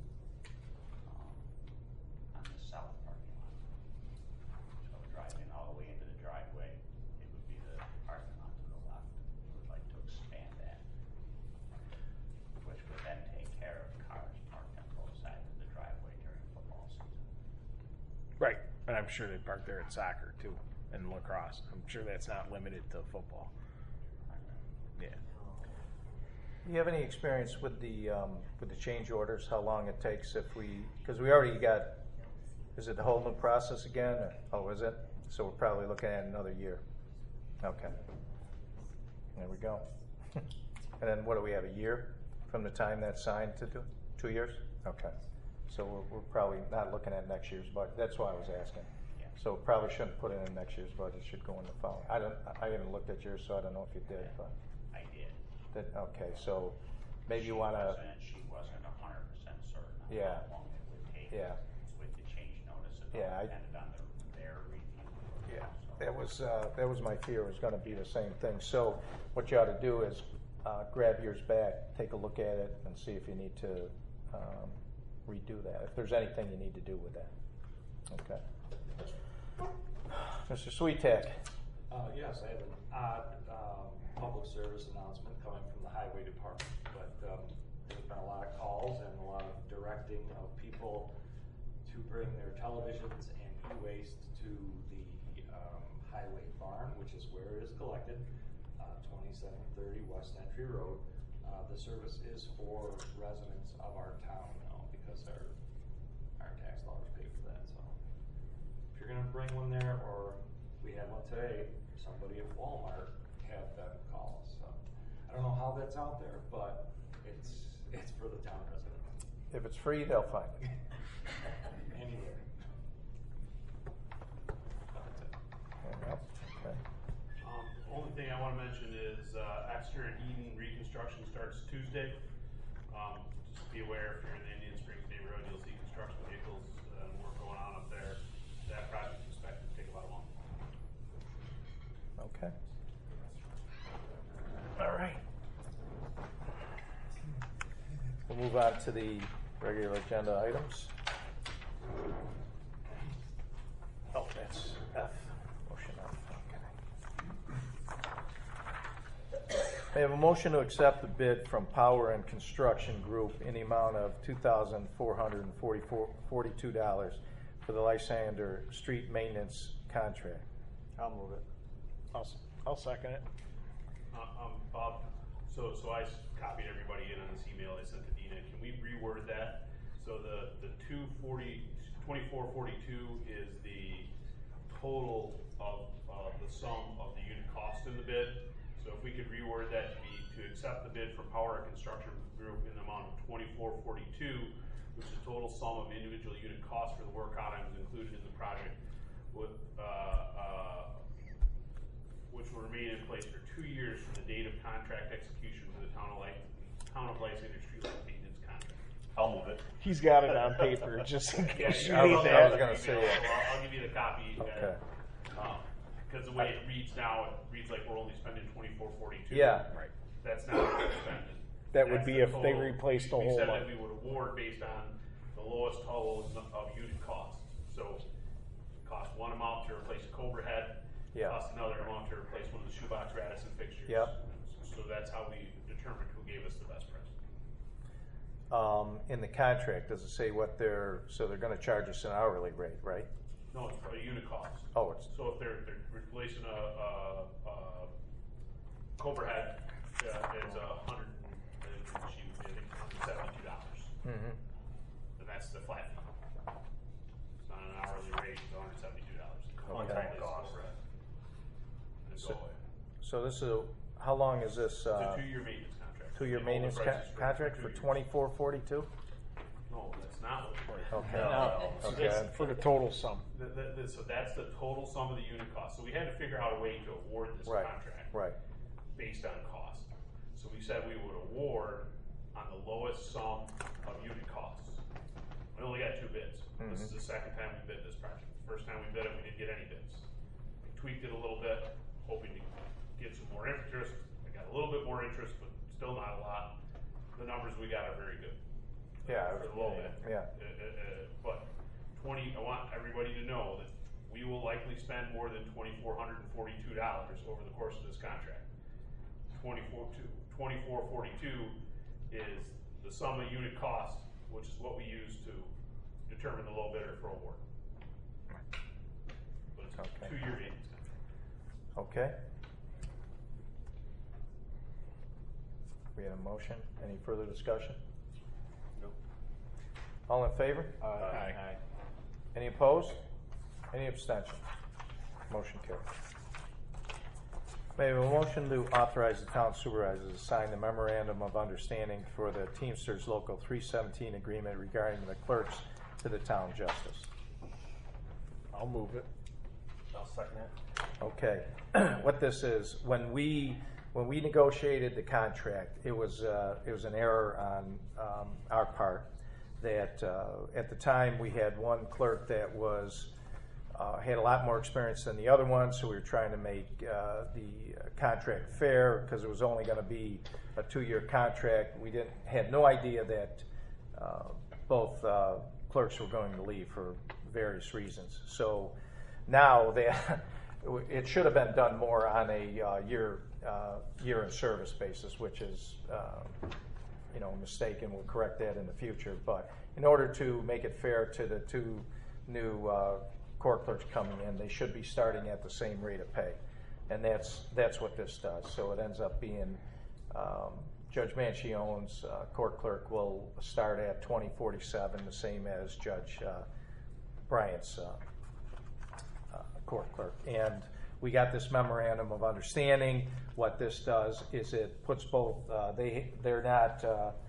on the south parking lot. So driving all the way into the driveway, it would be the parking lot to the left. We would like to expand that, which would then take care of cars parked on both sides of the driveway during football season. Right, and I'm sure they park there at soccer too, and lacrosse. I'm sure that's not limited to football. Yeah. Do you have any experience with the change orders? How long it takes if because we already got, is it the whole new process again? Or, is it? So we're probably looking at another year. Okay. There we go. And then what do we have, a year from the time that's signed to do? 2 years? Okay. So we're probably not looking at next year's budget. That's why I was asking. Yeah. So probably shouldn't put it in next year's budget. Should go in the following. I haven't looked at yours, so I don't know if you did. But I did. okay. So maybe you want to. She wasn't 100% certain on Yeah. how long it would take Yeah. with the change notice. It Yeah, all depended on their review. Yeah, So- that was my fear, was gonna be the same thing. So what you ought to do is grab yours back, take a look at it, and see if you need to redo that, if there's anything you need to do with that. Okay. Mr. Sweetak. Yes, I have an odd public service announcement coming from the highway department, but there's been a lot of calls and a lot of directing of people to bring their televisions and e-waste to the highway barn, which is where it is collected, 2730 West Entry Road. The service is for residents of our town now because our tax dollars pay for that. So if you're gonna bring one there, or we had one today, somebody at Walmart had them call us. So I don't know how that's out there, but it's for the town residents. If it's free, they'll find it. Anywhere. Okay. Only thing I want to mention is Exeter and Eden reconstruction starts Tuesday. Just be aware if you're in the Indian Springs neighborhood, you'll see construction vehicles and work going on up there. That project is expected to take about a month. Okay. All right. We'll move on to the regular agenda items. Oh, that's F. Motion F. Okay. I have a motion to accept the bid from Power and Construction Group in the amount of $2,442 for the Lysander Street Maintenance Contract. I'll move it. I'll second it. Bob, so I copied everybody in on this email I sent to Dina. Can we reword that? So the 2442 is the total of the sum of the unit cost in the bid. So if we could reword that to accept the bid from Power and Construction Group in the amount of 2442, which is the total sum of individual unit costs for the work items included in the project, which will remain in place for 2 years from the date of contract execution for the town of Lysander Streetlight Maintenance Contract. I'll move it. He's got it on paper just in case you I need was that. gonna say that. So I'll give you the copy. Okay. Because the way it reads now, it reads like we're only spending 2442. Yeah. Right. That's not what we're spending. That would That's be the if they total. replaced the We whole said line. that we would award based on the lowest total of unit costs. So cost one amount to replace a Cobra head. Yeah. Cost another amount to replace one of the shoebox Radisson fixtures. Yep. So that's how we determined who gave us the best price. In the contract, does it say what so they're gonna charge us an hourly rate, right? No, it's a unit cost. Oh, it's, So if they're replacing a Cobra head, it's $172. mhm. And that's the flat fee. It's not an hourly rate, it's $172. Okay. Cost. So- So this is, how long is this? It's a 2-year maintenance contract. Two-year They hold the maintenance prices for contract 2 for years. 2442? No, that's not what Okay. No. So Okay. that's- For the total sum. So that's the total sum of the unit cost. So we had to figure out a way to award this Right. contract Right. based on cost. So we said we would award on the lowest sum of unit costs. We only got 2 bids. This is the second time we bid this project. First time we bid it, we didn't get any bids. We tweaked it a little bit, hoping to get some more interest. I got a little bit more interest, but still not a lot. The numbers we got are very good. Yeah. For the low bid. Yeah. But I want everybody to know that we will likely spend more than $2,442 over the course of this contract. $2,442 is the sum of unit cost, which is what we use to determine the low bidder for award. But it's a Okay. 2-year maintenance contract. Okay. We had a motion. Any further discussion? Nope. All in favor? Aye. Any opposed? Any abstentions? Motion carries. May I have a motion to authorize the town supervisor to sign the memorandum of understanding for the Teamsters Local 317 agreement regarding the clerks to the town justice? I'll move it. I'll second it. Okay. What this is, when we negotiated the contract, it was an error on our part that at the time we had one clerk that was had a lot more experience than the other one, so we were trying to make the contract fair because it was only going to be a 2-year contract. We had no idea that both clerks were going to leave for various reasons. So now it should have been done more on a year in service basis, which is a mistake, and we'll correct that in the future. But in order to make it fair to the 2 new court clerks coming in, they should be starting at the same rate of pay, and that's what this does. So it ends up being Judge Manchione's court clerk will start at $20.47, the same as Judge Bryant's court clerk. And we got this memorandum of understanding. What this does is it puts both, they're not,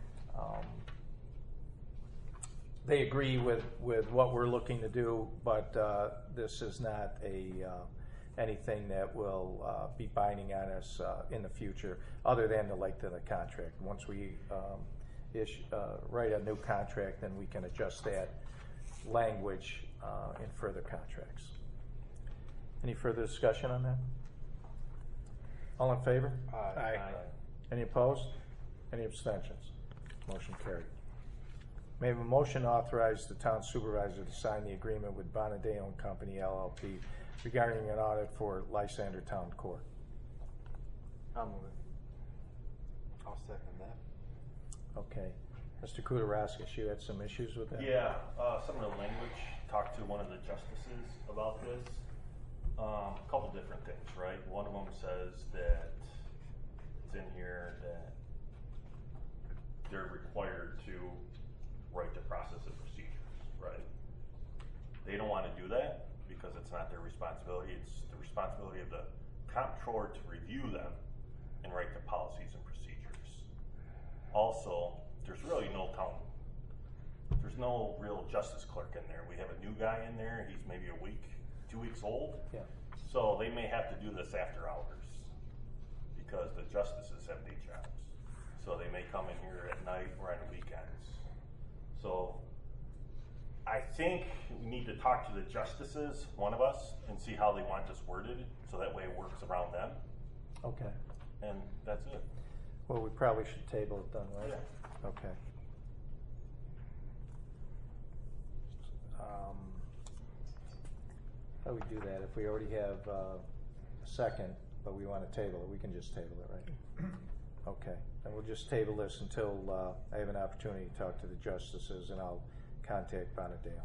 they agree with what we're looking to do, but this is not anything that will be binding on us in the future, other than the length of the contract. Once we write a new contract, then we can adjust that language in further contracts. Any further discussion on that? All in favor? Aye. Any opposed? Any abstentions? Motion carried. May I have a motion to authorize the town supervisor to sign the agreement with Bonadeo and Company LLP regarding an audit for Lysander Town Court? I'll move it. I'll second that. Okay. Mr. Kudarowski, you had some issues with that? Yeah, some of the language, talked to one of the justices about this. A couple different things, right? One of them says that it's in here that they're required to write the process and procedures, right? They don't want to do that because it's not their responsibility. It's the responsibility of the comptroller to review them and write the policies and procedures. Also, there's really there's no real justice clerk in there. We have a new guy in there. He's maybe 2 weeks old. Yeah. So they may have to do this after hours because the justices have day jobs. So they may come in here at night or on the weekends. So I think we need to talk to the justices, one of us, and see how they want this worded so that way it works around them. Okay. And that's it. Well, we probably should table it then, right? Yeah. Okay. How do we do that? If we already have a second, but we want to table it, we can just table it, right? Okay. And we'll just table this until I have an opportunity to talk to the justices, and I'll contact Bonadeo.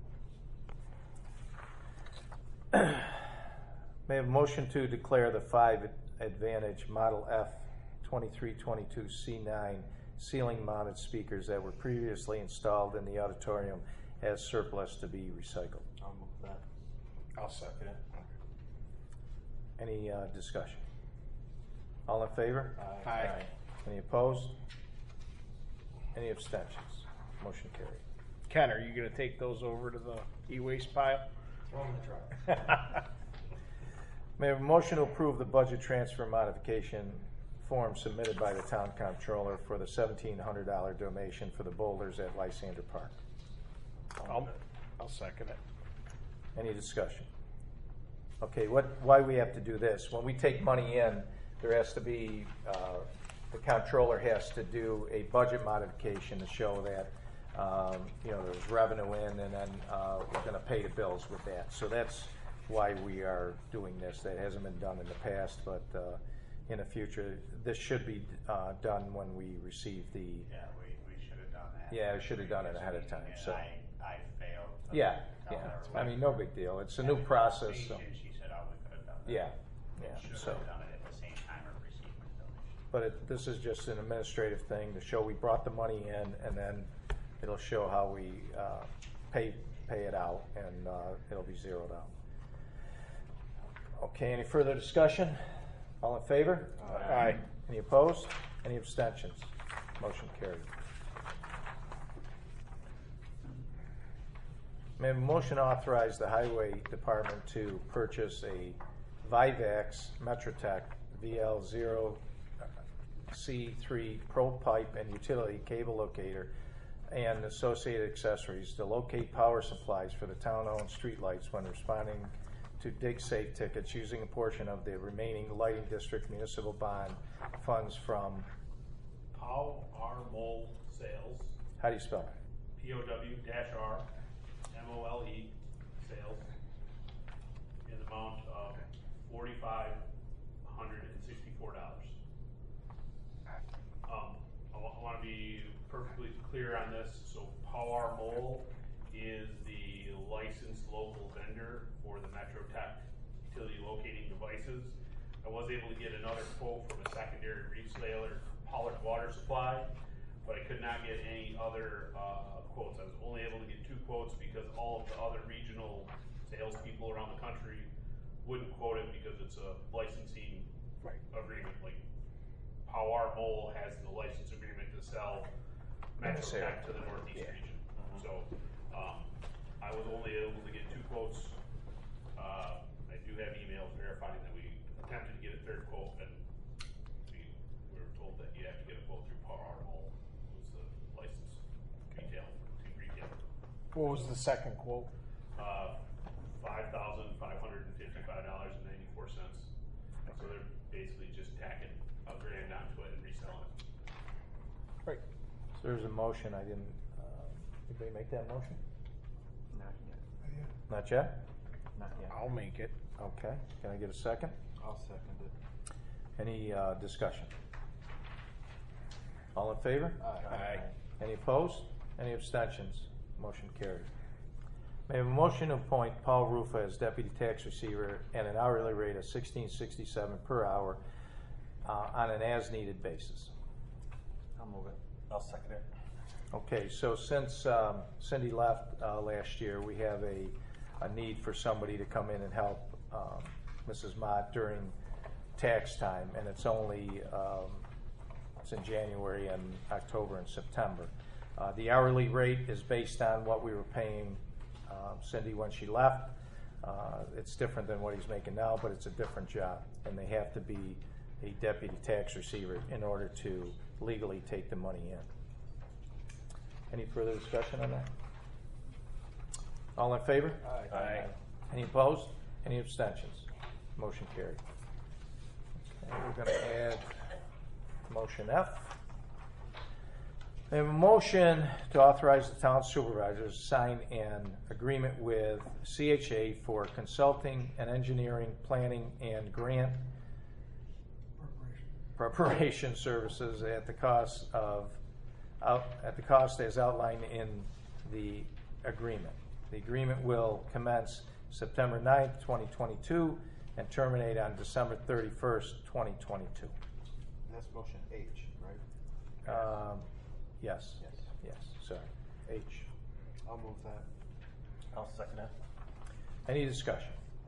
May I have a motion to declare the 5 Advantage Model F 2322 C9 ceiling mounted speakers that were previously installed in the auditorium as surplus to be recycled? I'll move that. I'll second it. Any discussion? All in favor? Aye. Any opposed? Any abstentions? Motion carried. Ken, are you gonna take those over to the e-waste pile? Throw them in the truck. May I have a motion to approve the budget transfer modification form submitted by the town comptroller for the $1,700 donation for the boulders at Lysander Park? I'll second it. Any discussion? Okay, why we have to do this? When we take money in, there has to be, the comptroller has to do a budget modification to show that, there's revenue in, and then we're going to pay the bills with that. So that's why we are doing this. That hasn't been done in the past, but in the future, this should be done when we receive the. Yeah, we should have done that. Yeah, we should have done it ahead of time. And So. I failed. to Yeah, tell yeah. her I mean, no big deal. It's a new And process. So. And she said, oh, we could have done that. Yeah, We yeah. should So. have done it at the same time of receiving the donation. But this is just an administrative thing to show we brought the money in, and then it'll show how we pay it out, and it'll be zeroed out. Okay, any further discussion? All in favor? Aye. Any opposed? Any abstentions? Motion carried. May I have a motion to authorize the Highway Department to purchase a Vivax Metrotech VL0C3 Pro Pipe and Utility Cable Locator and associated accessories to locate power supplies for the town-owned streetlights when responding to dig safe tickets using a portion of the remaining lighting district municipal bond funds from, Pow-R-Mole Sales, how do you spell it? POW-R-MOLE Sales, in the amount of $4,564. I want to be perfectly clear on this. So Pow-R-Mole is the licensed local vendor for the MetroTech utility locating devices. I was able to get another quote from a secondary reseller, Pollard Water Supply, but I could not get any other quotes. I was only able to get 2 quotes because all of the other regional salespeople around the country wouldn't quote it because it's a licensing agreement. Like Pow-R-Mole has the license agreement to sell MetroTech to the Northeast region. So I was only able to get 2 quotes. I do have emails verifying that we attempted to get a 3rd quote, and we were told that you have to get a quote through Pow-R-Mole, who's the licensed retailer. What was the second quote? $5,555.94. So they're basically just tacking $1,000 onto it and reselling it. Right. So there's a motion. I didn't, anybody make that motion? Not yet. Not yet? Not yet. I'll make it. Okay. Can I get a second? I'll second it. Any discussion? All in favor? Aye. Any opposed? Any abstentions? Motion carried. May I have a motion to appoint Paul Rufa as deputy tax receiver at an hourly rate of $16.67 per hour on an as-needed basis? I'll move it. I'll second it. Okay, so since Cindy left last year, we have a need for somebody to come in and help Mrs. Mott during tax time, and it's only it's in January and October and September. The hourly rate is based on what we were paying Cindy when she left. It's different than what he's making now, but it's a different job, and they have to be a deputy tax receiver in order to legally take the money in. Any further discussion on that? All in favor? Aye. Any opposed? Any abstentions? Motion carried. Okay, we're going to add motion F. We have a motion to authorize the town supervisors to sign an agreement with CHA for consulting and engineering, planning, and grant preparation services at the cost as outlined in the agreement. The agreement will commence September 9th, 2022 and terminate on December 31st, 2022. That's motion H, right? Yes. Yes, sorry. H. I'll move that. I'll second it. Any discussion?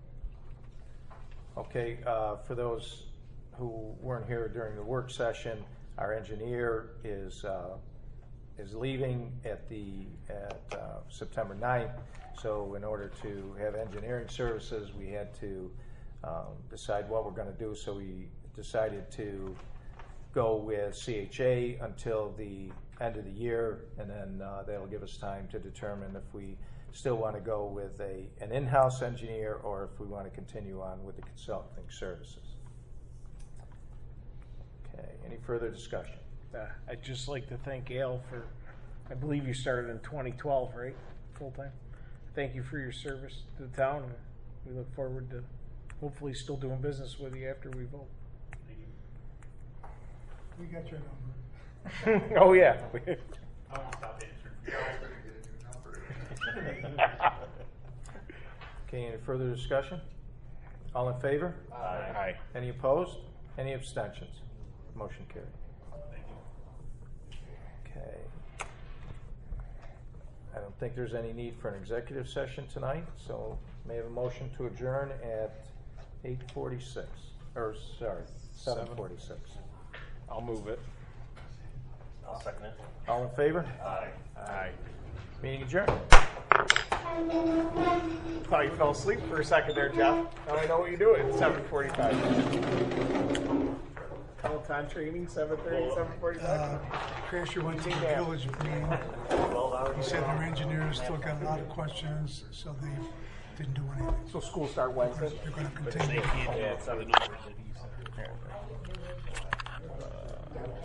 Okay, for those who weren't here during the work session, our engineer is is leaving at September 9th. So in order to have engineering services, we had to decide what we're going to do. So we decided to go with CHA until the end of the year, and then that'll give us time to determine if we still want to go with an in-house engineer or if we want to continue on with the consulting services. Okay, any further discussion? I'd just like to thank Al for, I believe you started in 2012, right? Full time. Thank you for your service to the town. And we look forward to hopefully still doing business with you after we vote. We got your number. Oh, yeah. I won't stop answering. Okay, any further discussion? All in favor? Aye. Any opposed? Any abstentions? Motion carried. Okay. I don't think there's any need for an executive session tonight, so may I have a motion to adjourn at 8:46, or sorry, 7:46. I'll move it. I'll second it. All in favor? Aye. Aye. Meeting adjourned. Thought you fell asleep for a second there, Jeff. Now I know what you're doing. 7:45. Peloton training, 7:30, 7:45. Crasher went to the village meeting. He said their engineers still got a lot of questions, so they didn't do anything. So school start Wednesday? They're going to continue. Yeah, 7.